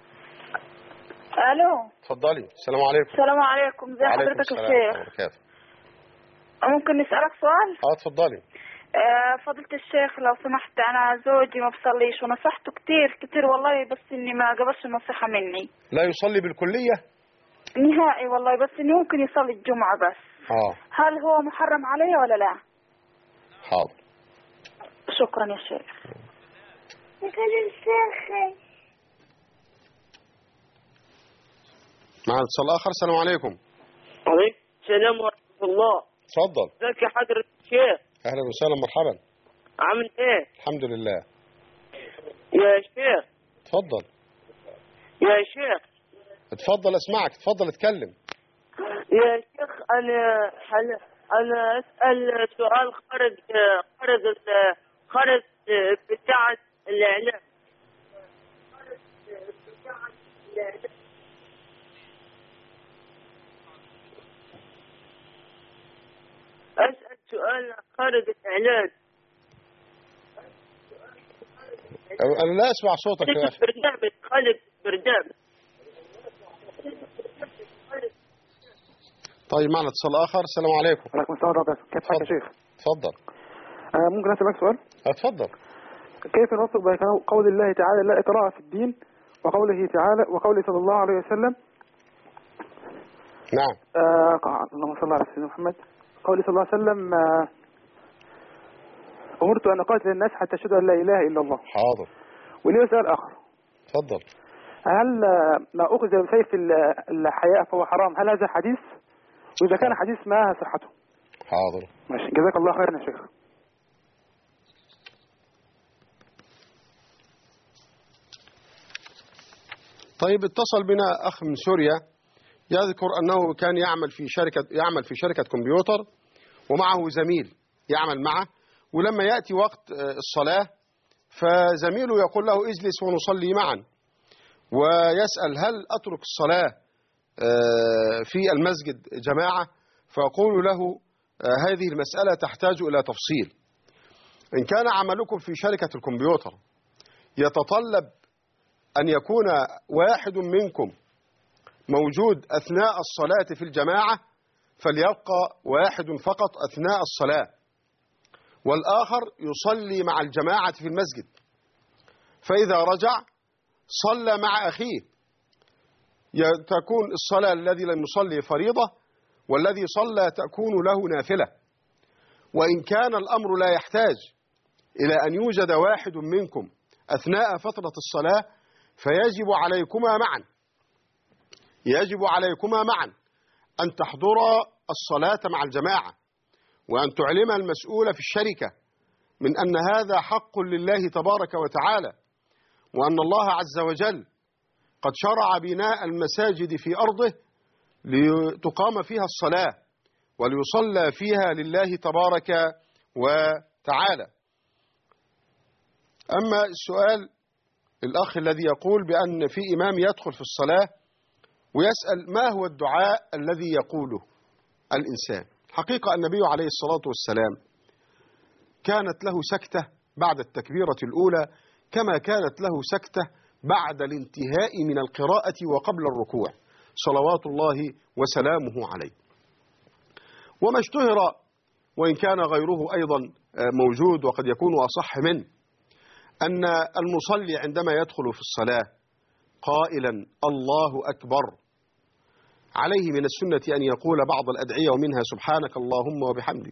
الو. اتفضلي. السلام عليكم. السلام عليكم. ازي حضرتك يا شيخ؟ ممكن نسألك سؤال؟ اه اتفضلي. آه فضيلة الشيخ لو سمحت، انا زوجي ما بصليش ونصحته كتير كتير والله، بس اني ما قبلش النصيحة مني. لا يصلي بالكلية؟ نهائي والله، بس انه ممكن يصلي الجمعة بس. اه هل هو محرم علي ولا لا؟ حاضر. شكرا يا شيخ. معنا اتصال اخر. السلام عليكم. وعليكم السلام ورحمة الله. اتفضل. ازيك يا حضرة الشيخ؟ اهلا وسهلا مرحبا. عامل ايه؟ الحمد لله. يا شيخ. اتفضل. يا شيخ. اتفضل اسمعك، اتفضل اتكلم. يا شيخ انا حل... انا اسال سؤال خارج خارج خارج بتاع الاعلام. اسال سؤال خارج الاعلان. انا لا اسمع صوتك يا اخي. برنامج خالد برنامج. طيب معنا اتصال اخر. السلام عليكم. وعليكم السلام ورحمة الله. كيف حالك يا شيخ؟ اتفضل. آه ممكن اسالك سؤال؟ اتفضل. كيف نوفق بين قول الله تعالى لا إكراه في الدين وقوله تعالى وقوله صلى الله عليه وسلم؟ نعم. آه اللهم صل على سيدنا محمد. قوله صلى الله عليه وسلم آه أمرت أن أقاتل الناس حتى يشهدوا أن لا إله إلا الله. حاضر. ولي سؤال آخر. اتفضل. هل ما أخذ بسيف الحياء فهو حرام، هل هذا حديث؟ وإذا كان حديث ما صحته؟ حاضر. ماشي، جزاك الله خيرا يا شيخ. طيب اتصل بنا أخ من سوريا يذكر أنه كان يعمل في شركة يعمل في شركة كمبيوتر ومعه زميل يعمل معه، ولما يأتي وقت الصلاة فزميله يقول له اجلس ونصلي معا، ويسأل هل أترك الصلاة في المسجد جماعة؟ فيقول له هذه المسألة تحتاج إلى تفصيل. إن كان عملكم في شركة الكمبيوتر يتطلب أن يكون واحد منكم موجود أثناء الصلاة في الجماعة فليبقى واحد فقط أثناء الصلاة، والآخر يصلي مع الجماعة في المسجد، فإذا رجع صلى مع أخيه، تكون الصلاة الذي لم يصلي فريضة والذي صلى تكون له نافلة. وإن كان الأمر لا يحتاج إلى أن يوجد واحد منكم أثناء فترة الصلاة فيجب عليكما معا يجب عليكما معا أن تحضرا الصلاة مع الجماعة، وأن تعلم المسؤول في الشركة من أن هذا حق لله تبارك وتعالى، وأن الله عز وجل قد شرع بناء المساجد في أرضه لتقام فيها الصلاة وليصلى فيها لله تبارك وتعالى. أما السؤال الأخ الذي يقول بأن في إمام يدخل في الصلاة ويسأل ما هو الدعاء الذي يقوله الإنسان. حقيقة النبي عليه الصلاة والسلام كانت له سكتة بعد التكبيرة الأولى كما كانت له سكتة بعد الانتهاء من القراءة وقبل الركوع صلوات الله وسلامه عليه. وما اشتهر وإن كان غيره أيضا موجود وقد يكون أصح منه أن المصلي عندما يدخل في الصلاة قائلا الله أكبر عليه من السنة أن يقول بعض الأدعية ومنها سبحانك اللهم وبحمدك.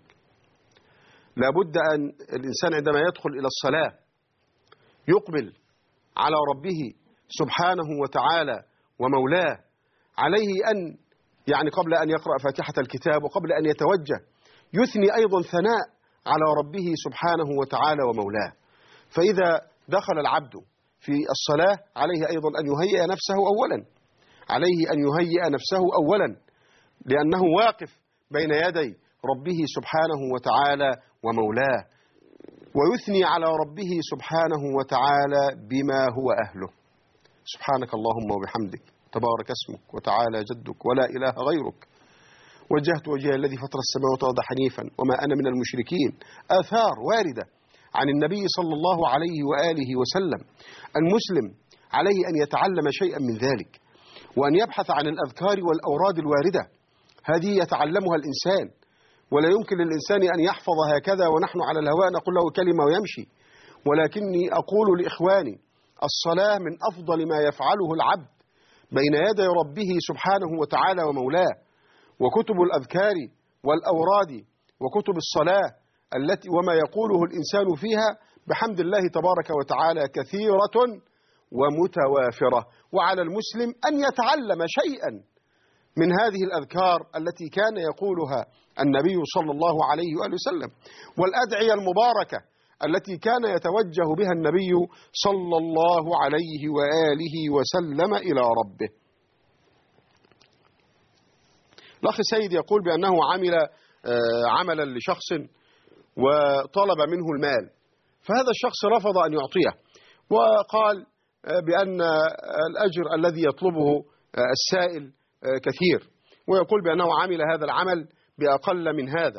لابد أن الإنسان عندما يدخل إلى الصلاة يقبل على ربه سبحانه وتعالى ومولاه، عليه أن يعني قبل أن يقرأ فاتحة الكتاب وقبل أن يتوجه يثني أيضا ثناء على ربه سبحانه وتعالى ومولاه. فإذا دخل العبد في الصلاة عليه أيضا أن يهيئ نفسه أولا عليه أن يهيئ نفسه أولا لأنه واقف بين يدي ربه سبحانه وتعالى ومولاه، ويثني على ربه سبحانه وتعالى بما هو أهله. سبحانك اللهم وبحمدك تبارك اسمك وتعالى جدك ولا إله غيرك وجهت وجهي الذي فطر السماوات والأرض حنيفا وما أنا من المشركين. آثار واردة عن النبي صلى الله عليه وآله وسلم. المسلم عليه أن يتعلم شيئا من ذلك وأن يبحث عن الأذكار والأوراد الواردة، هذه يتعلمها الإنسان، ولا يمكن للإنسان أن يحفظ هكذا ونحن على الهواء نقول له كلمة ويمشي. ولكني أقول لإخواني الصلاة من أفضل ما يفعله العبد بين يدي ربه سبحانه وتعالى ومولاه، وكتب الأذكار والأوراد وكتب الصلاة التي وما يقوله الإنسان فيها بحمد الله تبارك وتعالى كثيرة ومتوافرة. وعلى المسلم أن يتعلم شيئا من هذه الأذكار التي كان يقولها النبي صلى الله عليه وآله وسلم، والأدعية المباركة التي كان يتوجه بها النبي صلى الله عليه وآله وسلم إلى ربه. الأخ سيد يقول بأنه عمل عملا لشخص وطلب منه المال، فهذا الشخص رفض أن يعطيه وقال بأن الأجر الذي يطلبه السائل كثير، ويقول بأنه عمل هذا العمل بأقل من هذا.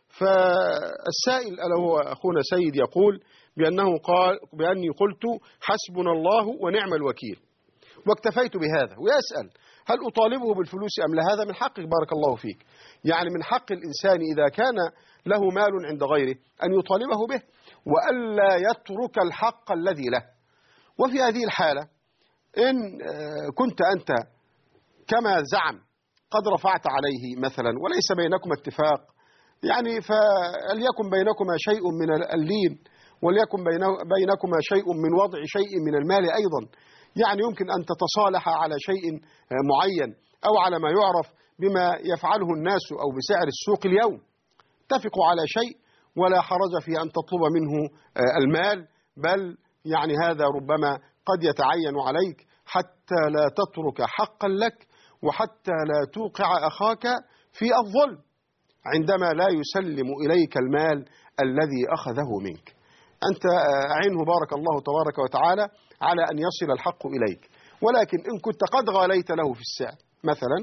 فالسائل ألا هو أخونا سيد يقول بأنه قال بأني قلت حسبنا الله ونعم الوكيل واكتفيت بهذا، ويسأل هل أطالبه بالفلوس أم لا؟ هذا من حقك بارك الله فيك، يعني من حق الإنسان إذا كان له مال عند غيره أن يطالبه به وألا يترك الحق الذي له. وفي هذه الحالة إن كنت أنت كما زعم قد رفعت عليه مثلا وليس بينكم اتفاق، يعني فليكن بينكما شيء من اللين وليكن بينكما شيء من وضع شيء من المال أيضا، يعني يمكن أن تتصالح على شيء معين أو على ما يعرف بما يفعله الناس أو بسعر السوق اليوم، اتفقوا على شيء ولا حرج في أن تطلب منه المال، بل يعني هذا ربما قد يتعين عليك حتى لا تترك حقا لك وحتى لا توقع أخاك في الظلم عندما لا يسلم إليك المال الذي أخذه منك. أنت أعنه بارك الله تبارك وتعالى على أن يصل الحق إليك، ولكن إن كنت قد غاليت له في السعر مثلا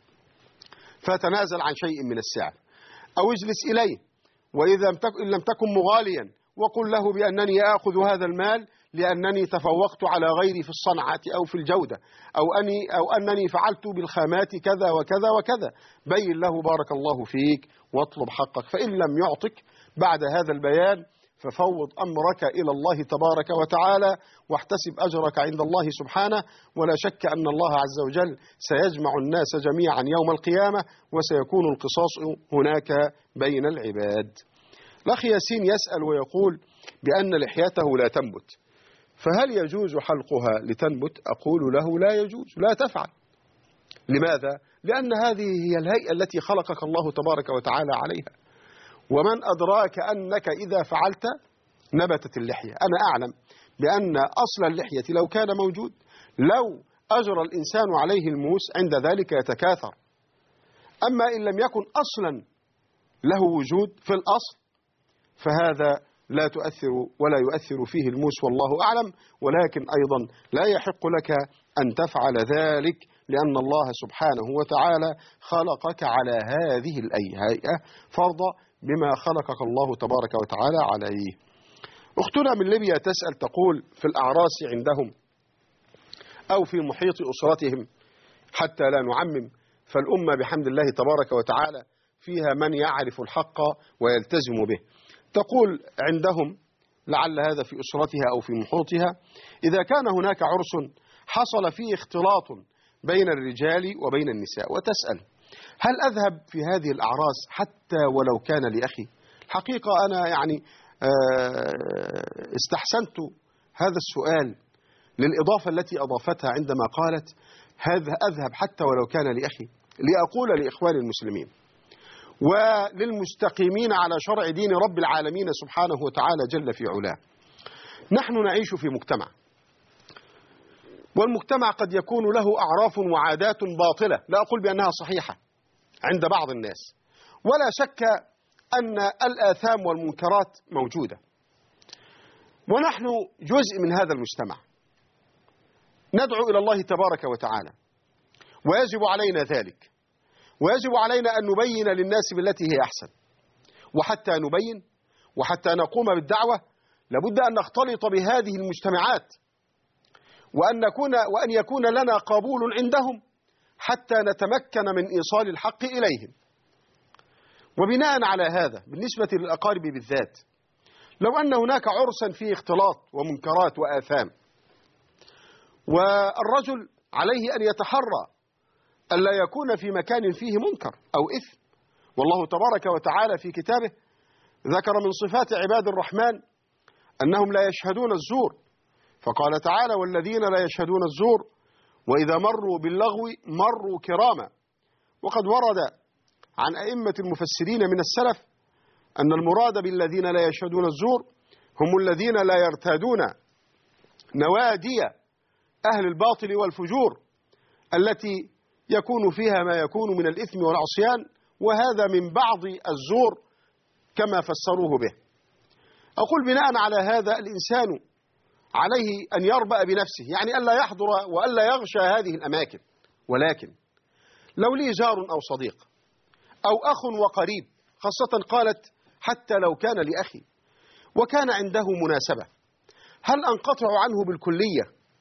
فتنازل عن شيء من السعر أو اجلس إليه، وإذا إن لم تكن مغاليا وقل له بأنني آخذ هذا المال لأنني تفوقت على غيري في الصنعة أو في الجودة أو أني أو أنني فعلت بالخامات كذا وكذا وكذا، بين له بارك الله فيك واطلب حقك. فإن لم يعطك بعد هذا البيان ففوض أمرك إلى الله تبارك وتعالى واحتسب أجرك عند الله سبحانه، ولا شك أن الله عز وجل سيجمع الناس جميعا يوم القيامة وسيكون القصاص هناك بين العباد. الأخ ياسين يسأل ويقول بأن لحيته لا تنبت، فهل يجوز حلقها لتنبت؟ أقول له لا يجوز، لا تفعل. لماذا؟ لأن هذه هي الهيئة التي خلقك الله تبارك وتعالى عليها، ومن أدراك أنك إذا فعلت نبتت اللحية. أنا أعلم بأن أصل اللحية لو كان موجود، لو أجرى الإنسان عليه الموس عند ذلك يتكاثر. أما إن لم يكن أصلا له وجود في الأصل فهذا لا تؤثر ولا يؤثر فيه الموس والله أعلم. ولكن أيضا لا يحق لك أن تفعل ذلك، لأن الله سبحانه وتعالى خلقك على هذه الهيئة فرضا بما خلقك الله تبارك وتعالى عليه. أختنا من ليبيا تسأل تقول: في الأعراس عندهم أو في محيط أسرتهم، حتى لا نعمم، فالأمة بحمد الله تبارك وتعالى فيها من يعرف الحق ويلتزم به. تقول عندهم لعل هذا في أسرتها أو في محيطها، إذا كان هناك عرس حصل فيه اختلاط بين الرجال وبين النساء، وتسأل: هل أذهب في هذه الأعراس حتى ولو كان لأخي؟ الحقيقة أنا يعني استحسنت هذا السؤال للإضافة التي أضافتها عندما قالت: هذا أذهب حتى ولو كان لأخي، لأقول لإخواني المسلمين وللمستقيمين على شرع دين رب العالمين سبحانه وتعالى جل في علاه، نحن نعيش في مجتمع، والمجتمع قد يكون له أعراف وعادات باطلة، لا أقول بأنها صحيحة عند بعض الناس، ولا شك أن الآثام والمنكرات موجودة، ونحن جزء من هذا المجتمع، ندعو إلى الله تبارك وتعالى، ويجب علينا ذلك، ويجب علينا أن نبين للناس بالتي هي أحسن. وحتى نبين وحتى نقوم بالدعوة لابد أن نختلط بهذه المجتمعات، وأن نكون وأن يكون لنا قبول عندهم حتى نتمكن من إيصال الحق إليهم. وبناء على هذا بالنسبة للأقارب بالذات، لو أن هناك عرسا فيه اختلاط ومنكرات وآثام، والرجل عليه أن يتحرى ألا يكون في مكان فيه منكر أو إثم، والله تبارك وتعالى في كتابه ذكر من صفات عباد الرحمن أنهم لا يشهدون الزور، فقال تعالى: والذين لا يشهدون الزور وإذا مروا باللغو مروا كراما. وقد ورد عن أئمة المفسرين من السلف أن المراد بالذين لا يشهدون الزور هم الذين لا يرتادون نوادي أهل الباطل والفجور التي يكون فيها ما يكون من الإثم والعصيان، وهذا من بعض الزور كما فسروه به. أقول بناء على هذا الإنسان عليه أن يربأ بنفسه، يعني ألا يحضر وألا يغشى هذه الأماكن. ولكن لو لي جار أو صديق أو أخ وقريب، خاصة قالت حتى لو كان لأخي وكان عنده مناسبة، هل أنقطع عنه بالكلية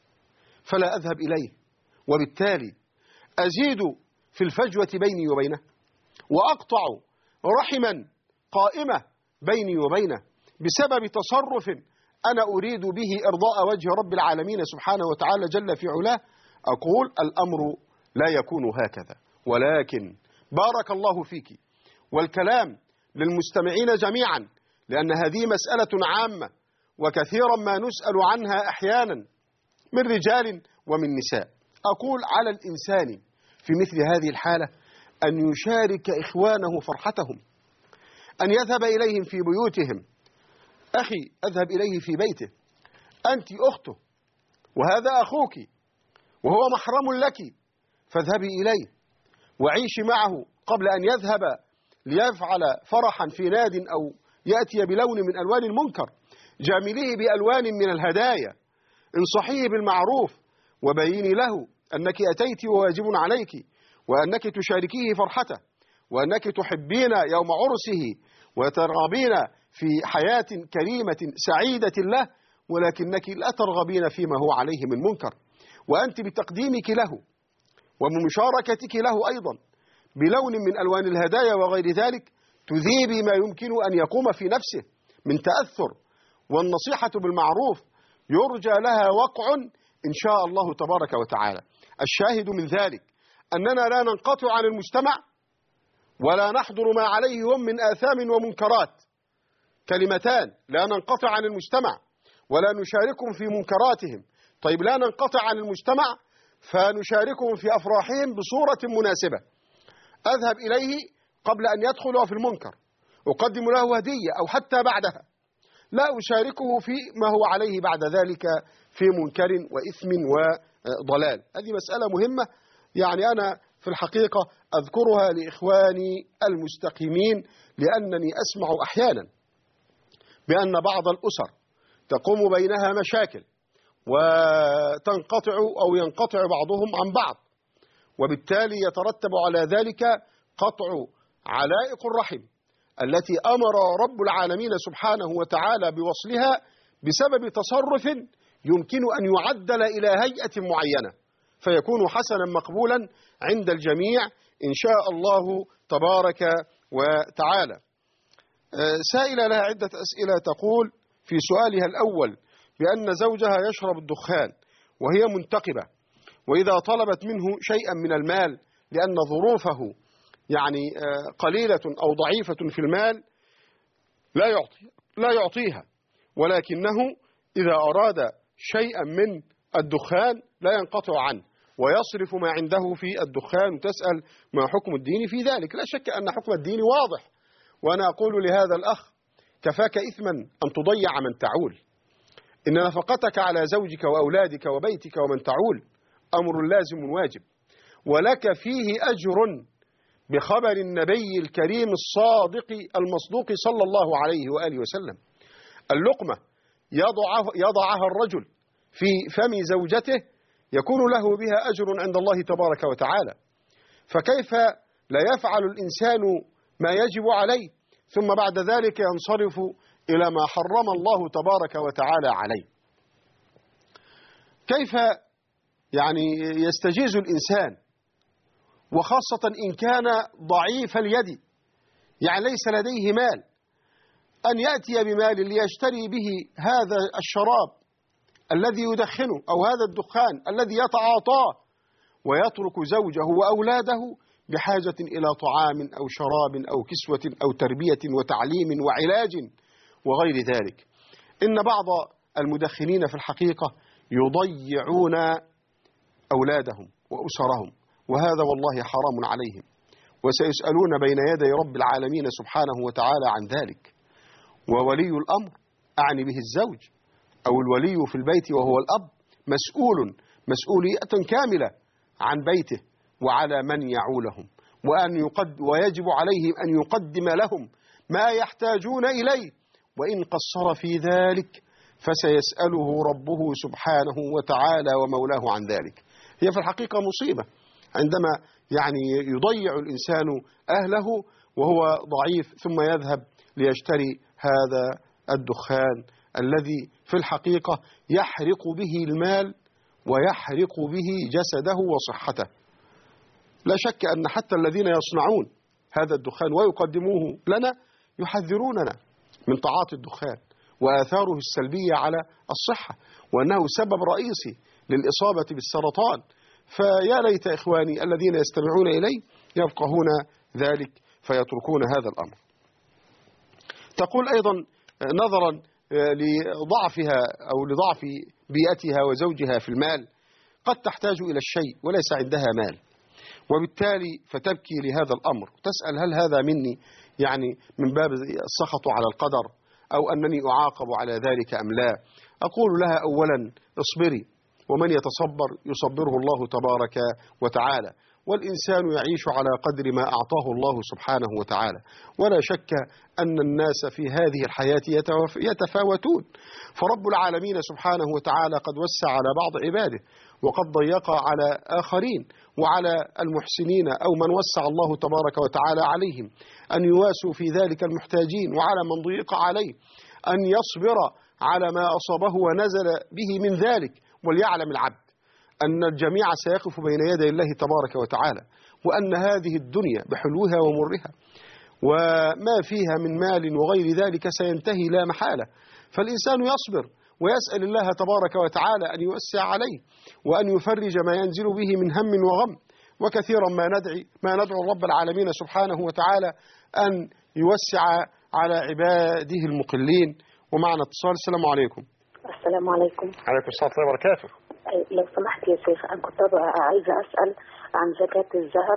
فلا أذهب إليه، وبالتالي أزيد في الفجوة بيني وبينه، وأقطع رحما قائمة بيني وبينه بسبب تصرف أنا أريد به إرضاء وجه رب العالمين سبحانه وتعالى جل في علاه؟ أقول الأمر لا يكون هكذا. ولكن بارك الله فيك، والكلام للمستمعين جميعا، لأن هذه مسألة عامة وكثيرا ما نسأل عنها أحيانا من رجال ومن نساء. أقول على الإنسان في مثل هذه الحالة أن يشارك إخوانه فرحتهم، أن يذهب إليهم في بيوتهم. أخي أذهب إليه في بيته، أنت أخته وهذا أخوك وهو محرم لك، فاذهبي إليه وعيشي معه قبل أن يذهب ليفعل فرحا في ناد أو يأتي بلون من ألوان المنكر. جامليه بألوان من الهدايا، انصحيه بالمعروف، وبيني له أنك أتيت وواجب عليك، وأنك تشاركيه فرحته، وأنك تحبين يوم عرسه وترغبين في حياة كريمة سعيدة له، ولكنك لا ترغبين فيما هو عليه من منكر. وأنت بتقديمك له ومشاركتك له أيضا بلون من ألوان الهدايا وغير ذلك تذيبي ما يمكن أن يقوم في نفسه من تأثر. والنصيحة بالمعروف يرجى لها وقع إن شاء الله تبارك وتعالى. الشاهد من ذلك أننا لا ننقطع عن المجتمع ولا نحضر ما عليه هم من آثام ومنكرات، كلمتان: لا ننقطع عن المجتمع ولا نشاركهم في منكراتهم. طيب لا ننقطع عن المجتمع فنشاركهم في أفراحهم بصورة مناسبة. أذهب إليه قبل أن يدخل في المنكر، أقدم له هدية أو حتى بعدها. لا أشاركه في ما هو عليه بعد ذلك في منكر وإثم وضلال. هذه مسألة مهمة، يعني أنا في الحقيقة أذكرها لإخواني المستقيمين، لأنني أسمع أحيانا بأن بعض الأسر تقوم بينها مشاكل وتنقطع أو ينقطع بعضهم عن بعض، وبالتالي يترتب على ذلك قطع علائق الرحم التي أمر رب العالمين سبحانه وتعالى بوصلها بسبب تصرف يمكن أن يعدل إلى هيئة معينة فيكون حسنا مقبولا عند الجميع إن شاء الله تبارك وتعالى. سائلة لها عدة أسئلة، تقول في سؤالها الأول بأن زوجها يشرب الدخان وهي منتقبة، وإذا طلبت منه شيئا من المال لأن ظروفه يعني قليلة أو ضعيفة في المال لا يعطي لا يعطيها، ولكنه إذا أراد شيئا من الدخان لا ينقطع عنه ويصرف ما عنده في الدخان، وتسأل ما حكم الدين في ذلك. لا شك أن حكم الدين واضح، وأنا أقول لهذا الأخ كفاك إثما أن تضيع من تعول، إن نفقتك على زوجك وأولادك وبيتك ومن تعول أمر لازم واجب، ولك فيه أجر بخبر النبي الكريم الصادق المصدوق صلى الله عليه وآله وسلم. اللقمة يضعها, يضعها الرجل في فم زوجته يكون له بها أجر عند الله تبارك وتعالى، فكيف لا يفعل الإنسان ما يجب عليه ثم بعد ذلك ينصرف إلى ما حرم الله تبارك وتعالى عليه؟ كيف يعني يستجيز الإنسان، وخاصة إن كان ضعيف اليد يعني ليس لديه مال، أن يأتي بمال ليشتري به هذا الشراب الذي يدخنه أو هذا الدخان الذي يتعاطاه، ويترك زوجه وأولاده بحاجة إلى طعام أو شراب أو كسوة أو تربية وتعليم وعلاج وغير ذلك. إن بعض المدخنين في الحقيقة يضيعون أولادهم وأسرهم، وهذا والله حرام عليهم، وسيسألون بين يدي رب العالمين سبحانه وتعالى عن ذلك. وولي الأمر أعني به الزوج أو الولي في البيت وهو الأب مسؤول مسؤولية كاملة عن بيته وعلى من يعولهم، وأن يقد ويجب عليه أن يقدم لهم ما يحتاجون إليه، وإن قصر في ذلك فسيسأله ربه سبحانه وتعالى ومولاه عن ذلك. هي في الحقيقة مصيبة عندما يعني يضيع الإنسان أهله وهو ضعيف ثم يذهب ليشتري هذا الدخان الذي في الحقيقة يحرق به المال ويحرق به جسده وصحته. لا شك أن حتى الذين يصنعون هذا الدخان ويقدموه لنا يحذروننا من تعاطي الدخان وآثاره السلبية على الصحة، وأنه سبب رئيسي للإصابة بالسرطان. فيا ليت إخواني الذين يستمعون إلي يفقهون ذلك فيتركون هذا الأمر. تقول أيضا نظرا لضعفها أو لضعف بيئتها وزوجها في المال قد تحتاج إلى الشيء وليس عندها مال، وبالتالي فتبكي لهذا الأمر، تسأل هل هذا مني يعني من باب السخط على القدر أو أنني أعاقب على ذلك أم لا؟ أقول لها أولا اصبري، ومن يتصبر يصبره الله تبارك وتعالى، والإنسان يعيش على قدر ما أعطاه الله سبحانه وتعالى، ولا شك أن الناس في هذه الحياة يتفاوتون، فرب العالمين سبحانه وتعالى قد وسع على بعض عباده وقد ضيق على آخرين، وعلى المحسنين أو من وسع الله تبارك وتعالى عليهم أن يواسوا في ذلك المحتاجين، وعلى من ضيق عليه أن يصبر على ما أصابه ونزل به من ذلك. وليعلم العبد أن الجميع سيقف بين يدي الله تبارك وتعالى، وأن هذه الدنيا بحلوها ومرها وما فيها من مال وغير ذلك سينتهي لا محالة، فالإنسان يصبر ويسأل الله تبارك وتعالى أن يوسع عليه وأن يفرج ما ينزل به من هم وغم. وكثيرا ما ندعي ما ندعو رب العالمين سبحانه وتعالى أن يوسع على عباده المقلين. ومعنا اتصال. السلام عليكم. السلام عليكم. عليكم السلام ورحمة الله وبركاته. لو سمحت يا شيخ، أنا كنت عايزة أسأل عن زكاة الذهب.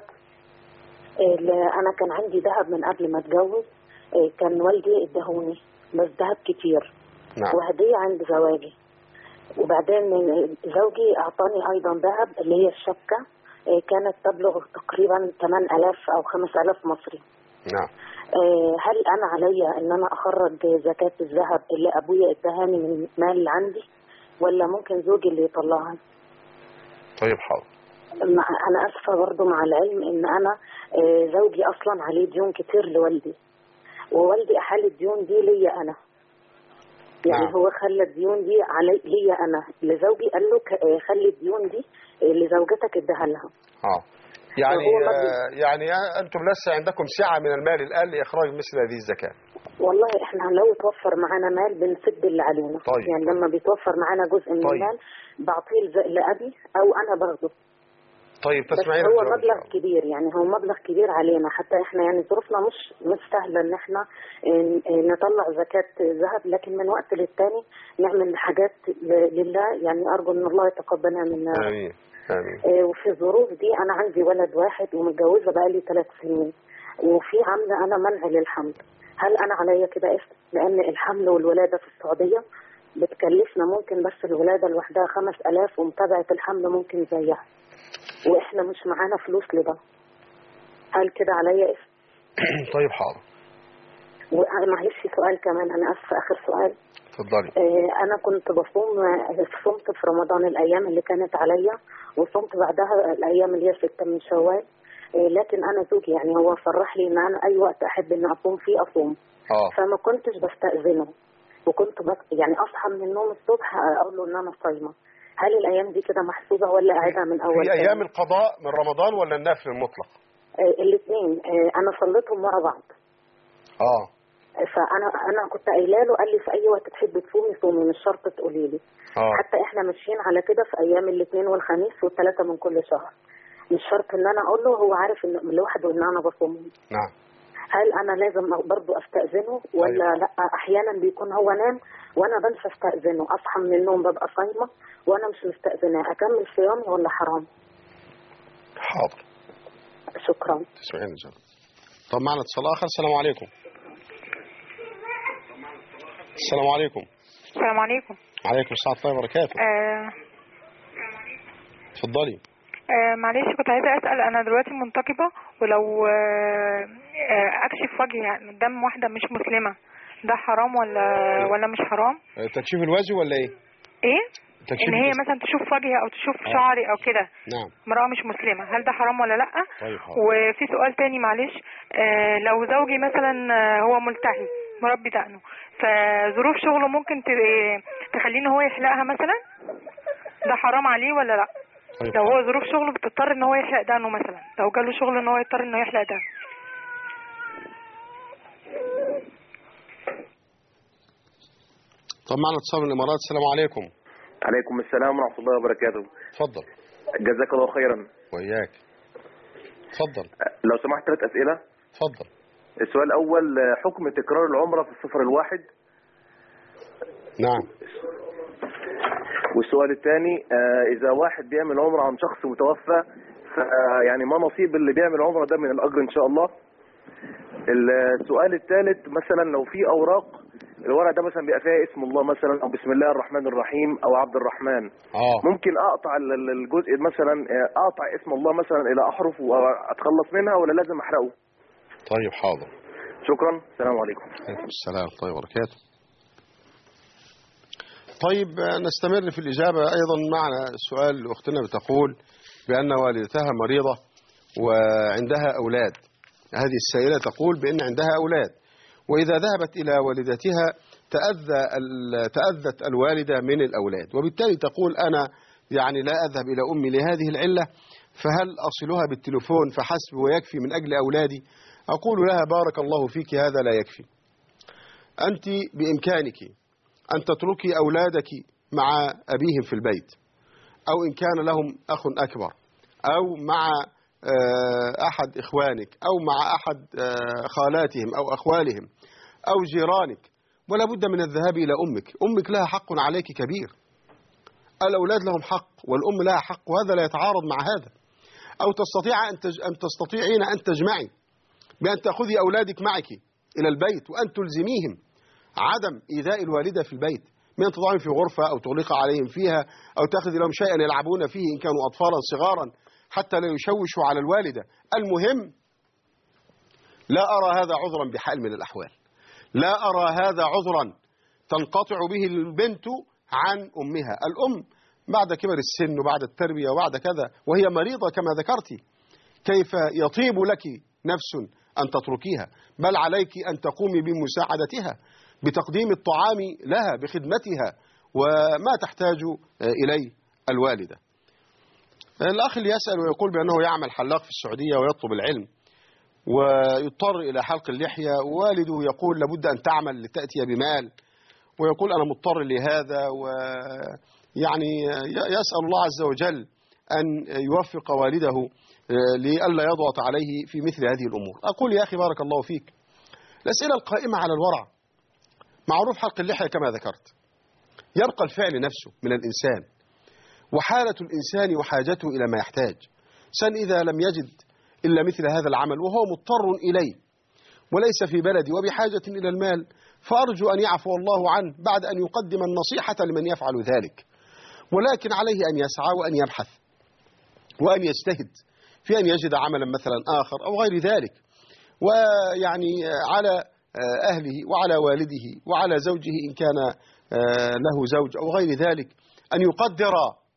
أنا كان عندي ذهب من قبل ما أتجوز، كان والدي ادهوني بس ذهب كتير، نعم. وهدية عند زواجي. وبعدين زوجي أعطاني أيضا ذهب اللي هي الشبكة، آه، كانت تبلغ تقريبا ثمانية آلاف أو خمسة آلاف مصري. نعم. آه، هل أنا عليا إن أنا أخرج زكاة الذهب اللي أبويا ادهاني من المال اللي عندي، ولا ممكن زوجي اللي يطلعها؟ طيب حاضر. مع أنا أسفة برضو مع العلم إن أنا آه، زوجي أصلا عليه ديون كتير لوالدي، ووالدي أحال الديون دي ليا أنا. يعني نعم. هو خلى الديون دي علي ليا أنا، لزوجي قال له ك- آه، خلي الديون دي آه، لزوجتك ادها لها. اه يعني فهو ما آه يعني أنتم لسه عندكم سعة من المال الآن لإخراج مثل هذه الزكاة. والله احنا لو توفر معانا مال بنسد اللي علينا. طيب. يعني لما بيتوفر معانا جزء من طيب. المال بعطيه لز- لأبي أو أنا باخده. طيب بس تسمعين هو الجواب إن شاء مبلغ الله. كبير، يعني هو مبلغ كبير علينا، حتى احنا يعني ظروفنا مش مش سهله ان احنا اه، اه، نطلع زكاه ذهب، لكن من وقت للتاني نعمل حاجات ل- لله، يعني ارجو ان الله يتقبلها منا. آمين آمين. اه، وفي الظروف دي انا عندي ولد واحد ومتجوزه بقالي ثلاث سنين، وفي عامله انا منع للحمل. هل انا عليا كده اسم؟ لان الحمل والولاده في السعوديه بتكلفنا ممكن بس الولاده لوحدها خمس آلاف، ومتابعه الحمل ممكن زيها، واحنا مش معانا فلوس لده. هل كده عليا اسم؟ طيب حاضر. ومعلش سؤال كمان، انا اسفه اخر سؤال. اتفضلي. آه انا كنت بصوم، آه، صمت في رمضان الايام اللي كانت عليا، وصمت بعدها الايام اللي هي ستة من شوال. آه لكن انا زوجي يعني هو صرح لي ان انا اي وقت احب ان اصوم فيه اصوم. اه فما كنتش بستأذنه، وكنت بس يعني اصحى من النوم الصبح اقول له ان انا صايمه. هل الايام دي كده محسوبه ولا اعيدها من اول في تاني؟ أيام القضاء من رمضان ولا النفل المطلق؟ آه الاثنين، آه انا صليتهم ورا بعض. اه فانا انا كنت قايله له، قال لي في اي وقت تحبي تصومي صومي، مش شرط تقولي لي. اه حتى احنا ماشيين على كده في ايام الاثنين والخميس والثلاثه من كل شهر، مش شرط ان انا اقول له، هو عارف ان لوحده ان انا بصوم. نعم. هل انا لازم برضه استاذنه ولا طيب. لا؟ احيانا بيكون هو نام وانا بنسى استاذنه، اصحى من النوم ببقى صايمه وانا مش مستاذناه، اكمل صيامي ولا حرام؟ حاضر. شكرا. تسمعين الجواب. طب معنا اتصال آخر. السلام عليكم. السلام عليكم. السلام عليكم. عليكم السلام ورحمة الله وبركاته. آه اتفضلي. آه معلش كنت عايزة أسأل، أنا دلوقتي منتقبة، ولو آه آه أكشف وجهي يعني قدام واحدة مش مسلمة، ده حرام ولا ولا مش حرام؟ تكشيف الوجه ولا ايه؟ إيه؟ تكشيف إن هي الجسم. مثلا تشوف وجهي أو تشوف آه. شعري أو كده، نعم. امرأة مش مسلمة، هل ده حرام ولا لأ؟ طيب حاضر. وفي سؤال تاني معلش، آه لو زوجي مثلا آه، هو ملتحي مربي دقنه، فظروف شغله ممكن ت- تخليه هو يحلقها مثلا، ده حرام عليه ولا لأ؟ طيب. لو هو ظروف شغله بتضطر ان هو يحلق دقنه مثلا، لو جاله شغل ان هو يضطر انه يحلق دقنه. طب معنا اتصال من الإمارات. السلام عليكم. عليكم السلام ورحمة الله وبركاته. اتفضل. جزاك الله خيرا. وإياك. اتفضل. لو سمحت ثلاث أسئلة. اتفضل. السؤال الأول، حكم تكرار العمرة في السفر الواحد. نعم. والسؤال الثاني، إذا واحد بيعمل عمرة عن شخص متوفى، يعني ما نصيب اللي بيعمل عمرة ده من الأجر إن شاء الله. السؤال الثالث، مثلا لو في أوراق الورق ده مثلا بيبقى فيها اسم الله مثلا، او بسم الله الرحمن الرحيم، او عبد الرحمن، اه ممكن اقطع الجزء مثلا، اقطع اسم الله مثلا الى احرف واتخلص منها، ولا لازم احرقه؟ طيب حاضر. شكرا. السلام عليكم. عليكم السلام ورحمة الله وبركاته. طيب نستمر في الإجابة. أيضا معنا سؤال أختنا بتقول بأن والدتها مريضة وعندها أولاد. هذه السائلة تقول بأن عندها أولاد، وإذا ذهبت إلى والدتها تأذى تأذت الوالدة من الأولاد، وبالتالي تقول أنا يعني لا أذهب إلى أمي لهذه العلة، فهل أصلها بالتليفون فحسب ويكفي من أجل أولادي؟ أقول لها بارك الله فيك، هذا لا يكفي. أنت بإمكانك أن تتركي أولادك مع أبيهم في البيت، أو إن كان لهم أخ أكبر، أو مع أحد إخوانك، أو مع أحد خالاتهم أو أخوالهم أو جيرانك، ولا بد من الذهاب إلى أمك. أمك لها حق عليك كبير، الأولاد لهم حق والأم لها حق، وهذا لا يتعارض مع هذا. أو تستطيع أن, تج... أن تستطيعين أن تجمعي بأن تأخذي أولادك معك إلى البيت وأن تلزميهم عدم إيذاء الوالدة في البيت، من أن تضعهم في غرفة أو تغلق عليهم فيها أو تأخذ لهم شيئا يلعبون فيه إن كانوا أطفالا صغارا حتى لا يشوشوا على الوالدة. المهم لا أرى هذا عذرا بحال من الأحوال، لا أرى هذا عذرا تنقطع به البنت عن أمها. الأم بعد كبر السن وبعد التربية وبعد كذا وهي مريضة كما ذكرتي، كيف يطيب لك نفس أن تتركيها؟ بل عليك أن تقومي بمساعدتها، بتقديم الطعام لها، بخدمتها وما تحتاج إليه الوالدة. الأخ اللي يسأل ويقول بأنه يعمل حلاق في السعودية ويطلب العلم ويضطر إلى حلق اللحية، ووالده يقول لابد أن تعمل لتأتي بمال، ويقول أنا مضطر لهذا، ويعني يسأل الله عز وجل أن يوفق والده لئلا يضغط عليه في مثل هذه الأمور. أقول يا أخي بارك الله فيك، الأسئلة القائمة على الورع معروف حلق اللحية كما ذكرت، يبقى الفعل نفسه من الإنسان وحالة الإنسان وحاجته إلى ما يحتاج. إنسان إذا لم يجد إلا مثل هذا العمل وهو مضطر إليه وليس في بلدي وبحاجة إلى المال، فأرجو أن يعفو الله عنه بعد أن يقدم النصيحة لمن يفعل ذلك، ولكن عليه أن يسعى وأن يبحث وأن يجتهد في أن يجد عملا مثلا آخر أو غير ذلك. ويعني على أهله وعلى والده وعلى زوجه إن كان له زوج أو غير ذلك أن يقدر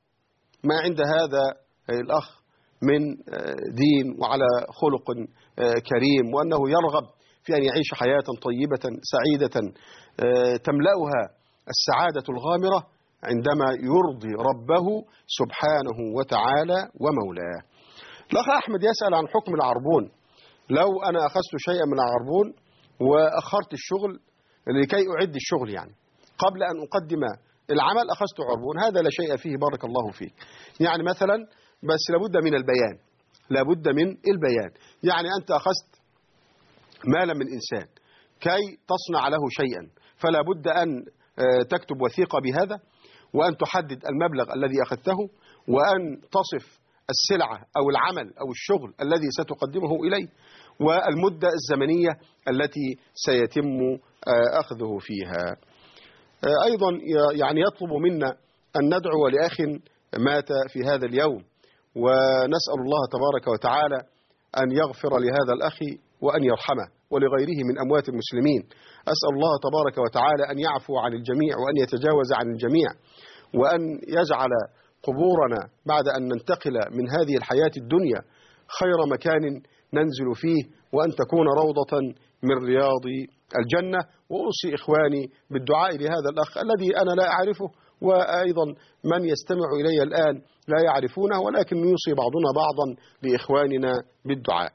ما عند هذا الأخ من دين وعلى خلق كريم، وأنه يرغب في أن يعيش حياة طيبة سعيدة تملأها السعادة الغامرة عندما يرضي ربه سبحانه وتعالى ومولاه. الأخ أحمد يسأل عن حكم العربون. لو أنا أخذت شيئا من العربون وأخرت الشغل لكي أعد الشغل، يعني قبل أن أقدم العمل أخذت عربون، هذا لا شيء فيه بارك الله فيك. يعني مثلا بس لابد من البيان، لابد من البيان. يعني أنت أخذت مالا من إنسان كي تصنع له شيئا، فلا بد أن تكتب وثيقة بهذا، وأن تحدد المبلغ الذي أخذته، وأن تصف السلعة أو العمل أو الشغل الذي ستقدمه إليه، والمدة الزمنية التي سيتم أخذه فيها. أيضا يعني يطلب منا أن ندعو لأخ مات في هذا اليوم، ونسأل الله تبارك وتعالى أن يغفر لهذا الأخ وأن يرحمه ولغيره من أموات المسلمين. أسأل الله تبارك وتعالى أن يعفو عن الجميع وأن يتجاوز عن الجميع، وأن يجعل قبورنا بعد أن ننتقل من هذه الحياة الدنيا خير مكان ننزل فيه، وأن تكون روضة من رياض الجنة. وأوصي إخواني بالدعاء لهذا الأخ الذي أنا لا أعرفه، وأيضا من يستمع إلي الآن لا يعرفونه، ولكن يوصي بعضنا بعضا لإخواننا بالدعاء.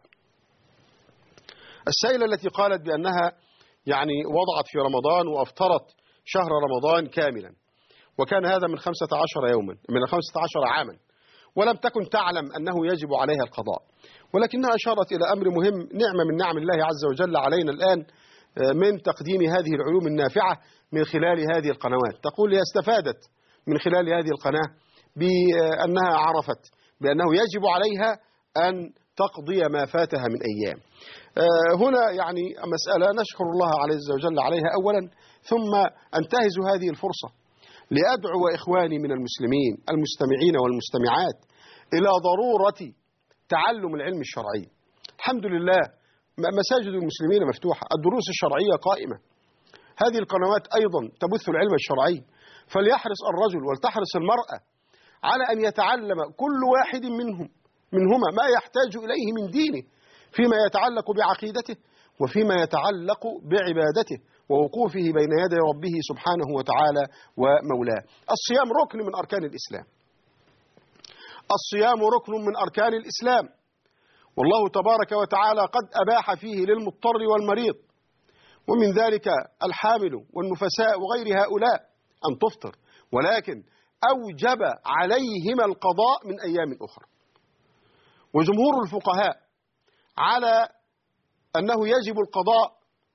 السائلة التي قالت بأنها يعني وضعت في رمضان وأفطرت شهر رمضان كاملا، وكان هذا من خمسة عشر يوما من خمسة عشر عاما، ولم تكن تعلم أنه يجب عليها القضاء، ولكنها أشارت إلى أمر مهم، نعمة من نعم الله عز وجل علينا الآن من تقديم هذه العلوم النافعة من خلال هذه القنوات. تقول هي استفادت من خلال هذه القناة بأنها عرفت بأنه يجب عليها أن تقضي ما فاتها من أيام. هنا يعني مسألة نشكر الله عز وجل عليها أولا، ثم أنتهز هذه الفرصة لأدعو إخواني من المسلمين المستمعين والمستمعات إلى ضرورة تعلم العلم الشرعي. الحمد لله مساجد المسلمين مفتوحة، الدروس الشرعية قائمة، هذه القنوات أيضا تبث العلم الشرعي، فليحرص الرجل ولتحرص المرأة على أن يتعلم كل واحد منهم منهما ما يحتاج إليه من دينه، فيما يتعلق بعقيدته وفيما يتعلق بعبادته ووقوفه بين يدي ربه سبحانه وتعالى ومولاه. الصيام ركن من أركان الإسلام، الصيام ركن من أركان الإسلام، والله تبارك وتعالى قد أباح فيه للمضطر والمريض ومن ذلك الحامل والنفساء وغير هؤلاء أن تفطر، ولكن أوجب عليهما القضاء من أيام أخرى. وجمهور الفقهاء على أنه يجب القضاء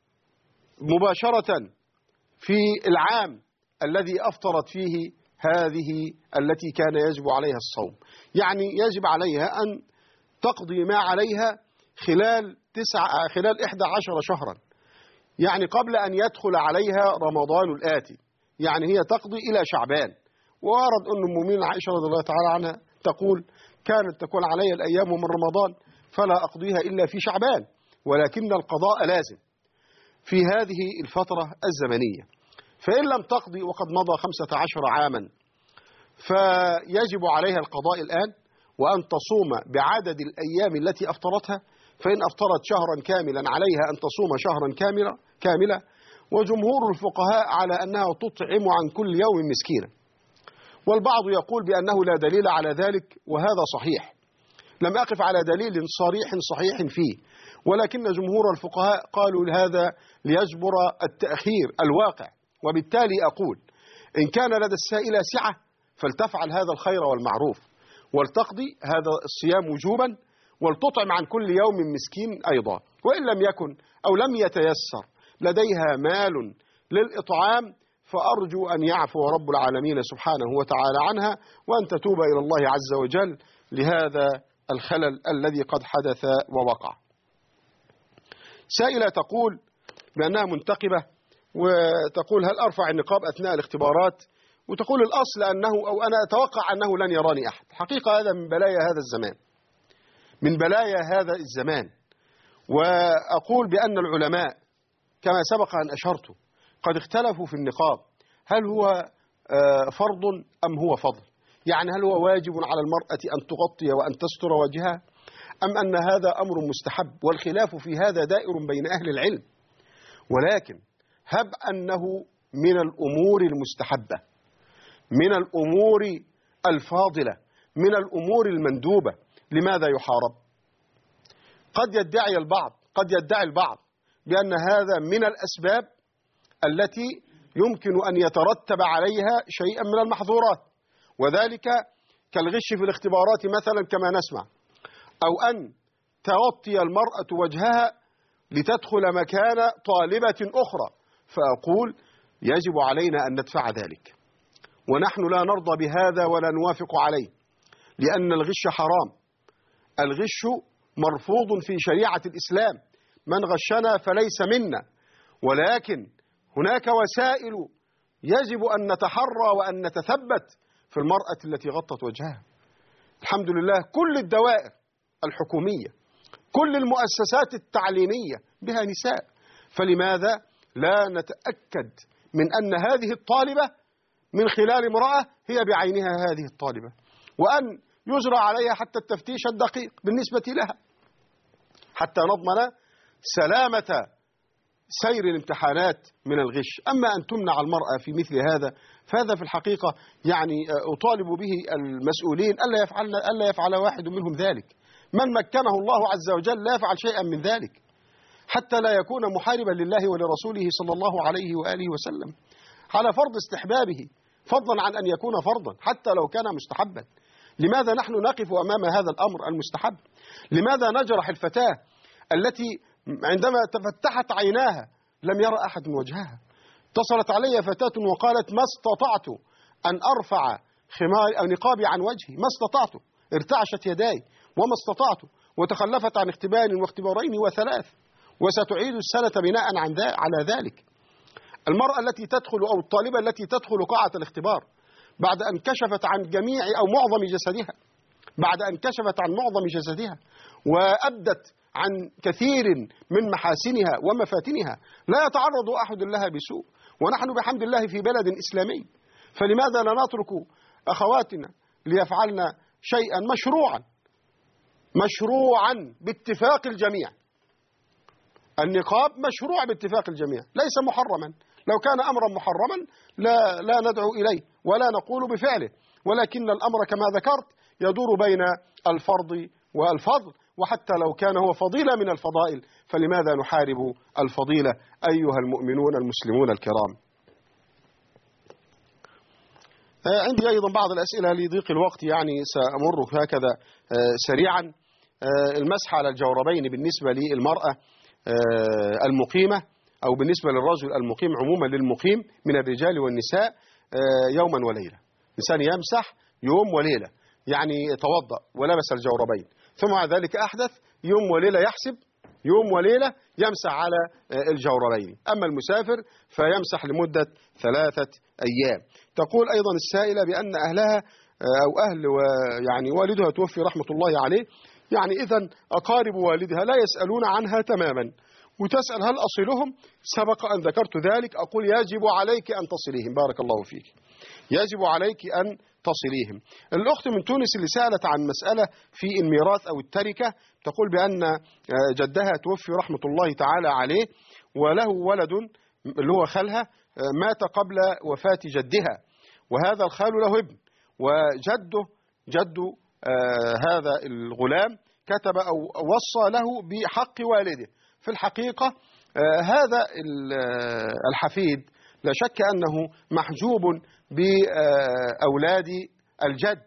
مباشرة في العام الذي أفطرت فيه هذه التي كان يجب عليها الصوم، يعني يجب عليها أن تقضي ما عليها خلال تسعة خلال إحدى عشر شهرا، يعني قبل أن يدخل عليها رمضان الآتي، يعني هي تقضي إلى شعبان. وورد أن أم المؤمنين عائشة رضي الله تعالى عنها تقول كانت تكون علي الأيام من رمضان فلا أقضيها إلا في شعبان، ولكن القضاء لازم في هذه الفترة الزمنية. فإن لم تقضي وقد مضى خمسة عشر عاما فيجب عليها القضاء الآن، وأن تصوم بعدد الأيام التي أفطرتها، فإن أفطرت شهرا كاملا عليها أن تصوم شهرا كاملا كاملا وجمهور الفقهاء على أنها تطعم عن كل يوم مسكينا، والبعض يقول بأنه لا دليل على ذلك، وهذا صحيح، لم أقف على دليل صريح صحيح فيه، ولكن جمهور الفقهاء قالوا هذا ليجبر التأخير الواقع. وبالتالي أقول إن كان لدى السائلة سعة فلتفعل هذا الخير والمعروف، ولتقضي هذا الصيام وجوبا، ولتطعم عن كل يوم مسكين أيضا. وإن لم يكن أو لم يتيسر لديها مال للإطعام فأرجو أن يعفو رب العالمين سبحانه وتعالى عنها، وأن تتوب إلى الله عز وجل لهذا الخلل الذي قد حدث ووقع. سائلة تقول بأنها منتقبة، وتقول هل أرفع النقاب أثناء الاختبارات؟ وتقول الأصل أنه أو أنا أتوقع أنه لن يراني أحد. حقيقة هذا من بلايا هذا الزمان، من بلايا هذا الزمان. وأقول بأن العلماء كما سبق أن أشرت قد اختلفوا في النقاب، هل هو فرض أم هو فضل؟ يعني هل هو واجب على المرأة أن تغطي وأن تستر وجهها، أم أن هذا أمر مستحب؟ والخلاف في هذا دائر بين أهل العلم، ولكن هب أنه من الأمور المستحبة، من الأمور الفاضلة، من الأمور المندوبة، لماذا يحارب؟ قد يدعي البعض قد يدعي البعض بأن هذا من الأسباب التي يمكن أن يترتب عليها شيئا من المحظورات، وذلك كالغش في الاختبارات مثلا كما نسمع، أو أن تغطي المرأة وجهها لتدخل مكان طالبة أخرى. فأقول يجب علينا أن ندفع ذلك، ونحن لا نرضى بهذا ولا نوافق عليه، لأن الغش حرام. الغش مرفوض في شريعة الإسلام، من غشنا فليس منا. ولكن هناك وسائل يجب أن نتحرى وأن نتثبت في المرأة التي غطت وجهها. الحمد لله كل الدوائر الحكومية، كل المؤسسات التعليمية بها نساء، فلماذا لا نتأكد من أن هذه الطالبة من خلال امرأة هي بعينها هذه الطالبة، وأن يجرى عليها حتى التفتيش الدقيق بالنسبة لها، حتى نضمن سلامة سير الامتحانات من الغش. أما أن تمنع المرأة في مثل هذا فهذا في الحقيقة يعني أطالب به المسؤولين ألا يفعلن ألا يفعل واحد منهم ذلك. من مكنه الله عز وجل لا يفعل شيئا من ذلك، حتى لا يكون محاربا لله ولرسوله صلى الله عليه وآله وسلم على فرض استحبابه، فضلا عن أن يكون فرضا حتى لو كان مستحبا. لماذا نحن نقف أمام هذا الأمر المستحب؟ لماذا نجرح الفتاة التي عندما تفتحت عيناها لم يرى أحد من وجهها؟ اتصلت علي فتاة وقالت ما استطعت أن أرفع خمار أو نقابي عن وجهي، ما استطعت، ارتعشت يداي وما استطعت، وتخلفت عن اختبار واختبارين وثلاث، وستعيد السنة بناء عن على ذلك. المرأة التي تدخل أو الطالبة التي تدخل قاعة الاختبار بعد أن كشفت عن جميع أو معظم جسدها، بعد أن كشفت عن معظم جسدها وأبدت عن كثير من محاسنها ومفاتنها، لا يتعرض أحد لها بسوء، ونحن بحمد الله في بلد إسلامي، فلماذا لا نترك أخواتنا ليفعلن شيئا مشروعا مشروعا باتفاق الجميع؟ النقاب مشروع باتفاق الجميع، ليس محرما. لو كان أمرا محرما لا, لا ندعو إليه ولا نقول بفعله، ولكن الأمر كما ذكرت يدور بين الفرض والفضل، وحتى لو كان هو فضيلة من الفضائل فلماذا نحارب الفضيلة أيها المؤمنون المسلمون الكرام؟ عندي أيضا بعض الأسئلة لضيق الوقت، يعني سأمر هكذا سريعا. المسح على الجوربين بالنسبة للمرأة المقيمة أو بالنسبة للرجل المقيم عموما للمقيم من الرجال والنساء يوما وليلة. إنسان يمسح يوم وليلة، يعني يتوضأ ولبس الجوربين، ثم بعد ذلك أحدث يوم وليلة يحسب يوم وليلة يمسح على الجوربين. أما المسافر فيمسح لمدة ثلاثة أيام. تقول أيضا السائلة بأن أهلها أو أهل يعني والدها توفي رحمة الله عليه، يعني إذن أقارب والدها لا يسألون عنها تماما، وتسأل هل أصلهم؟ سبق أن ذكرت ذلك. أقول يجب عليك أن تصليهم، بارك الله فيك، يجب عليك أن تصليهم. الأخت من تونس اللي سألت عن مسألة في الميراث أو التركة، تقول بأن جدها توفي رحمة الله تعالى عليه وله ولد اللي هو خالها مات قبل وفاة جدها، وهذا الخال له ابن، وجده جد آه هذا الغلام كتب أو وصى له بحق والده. في الحقيقة آه هذا الحفيد لا شك أنه محجوب بأولاد الجد،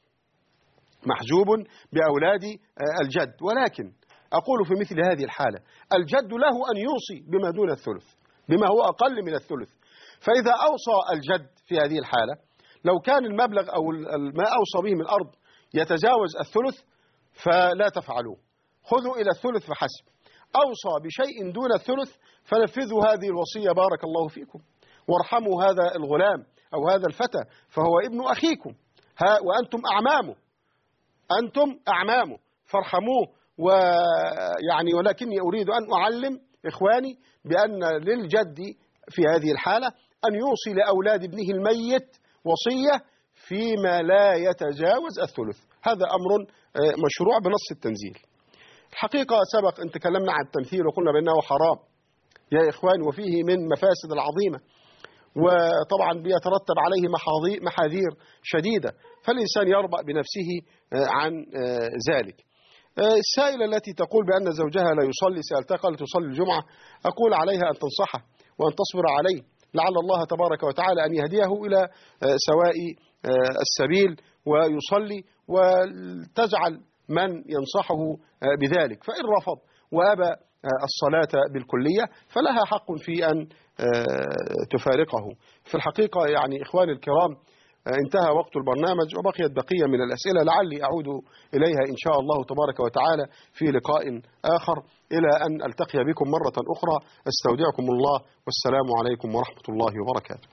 محجوب بأولاد الجد، ولكن أقول في مثل هذه الحالة الجد له أن يوصي بما دون الثلث، بما هو أقل من الثلث. فإذا أوصى الجد في هذه الحالة، لو كان المبلغ أو ما أوصى به من الأرض يتجاوز الثلث فلا تفعلوه، خذوا إلى الثلث فحسب. أوصى بشيء دون الثلث فنفذوا هذه الوصية بارك الله فيكم، وارحموا هذا الغلام أو هذا الفتى فهو ابن أخيكم ها وأنتم أعمامه، أنتم أعمامه فارحموه. ويعني ولكني أريد أن أعلم إخواني بأن للجد في هذه الحالة أن يوصي لأولاد ابنه الميت وصية فيما لا يتجاوز الثلث. هذا أمر مشروع بنص التنزيل. الحقيقة سبق أن تكلمنا عن التمثيل وقلنا بأنه حرام يا إخوان، وفيه من مفاسد العظيمة، وطبعا بيترتب عليه محاذير شديدة، فالإنسان يربأ بنفسه عن ذلك. السائلة التي تقول بأن زوجها لا يصلي، سألتها قالت تصلي الجمعة، أقول عليها أن تنصحه وأن تصبر عليه، لعل الله تبارك وتعالى أن يهديه إلى سواء السبيل ويصلي، وتجعل من ينصحه بذلك. فإن رفض وأبى الصلاة بالكلية فلها حق في أن تفارقه. في الحقيقة يعني إخواني الكرام انتهى وقت البرنامج وبقيت بقية من الأسئلة لعلي أعود إليها إن شاء الله تبارك وتعالى في لقاء آخر، إلى أن ألتقي بكم مرة أخرى. استودعكم الله والسلام عليكم ورحمة الله وبركاته.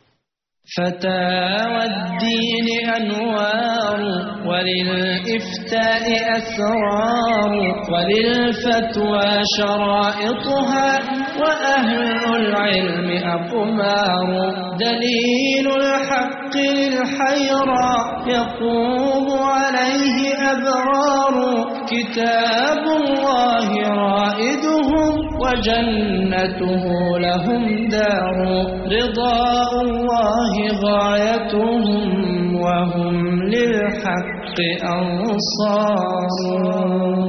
فتاوى الدين أنوار، وللإفتاء أسرار، وللفتوى شرائطها، وأهل العلم أقمار. دليل الحق للحيرى يقوم عليه أبرار، كتاب الله رائدهم وجنته لهم دار. رضاء الله غايتهم وهم للحق أنصار.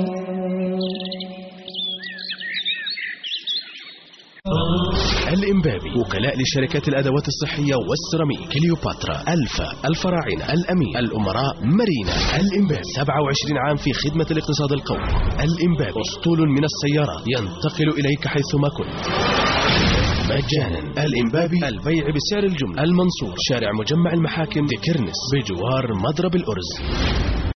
الإمبابي وكلاء لشركات الأدوات الصحية والسيراميك، كليوباترا، ألفا، الفراعنة، الأمين، الأمراء، مارينا. الإمبابي سبعة وعشرين عام في خدمة الاقتصاد القومي. الإمبابي أسطول من السيارات ينتقل إليك حيثما كنت مجانا. الإمبابي البيع بسعر الجملة. المنصور، شارع مجمع المحاكم، بكرنس، بجوار مضرب الأرز.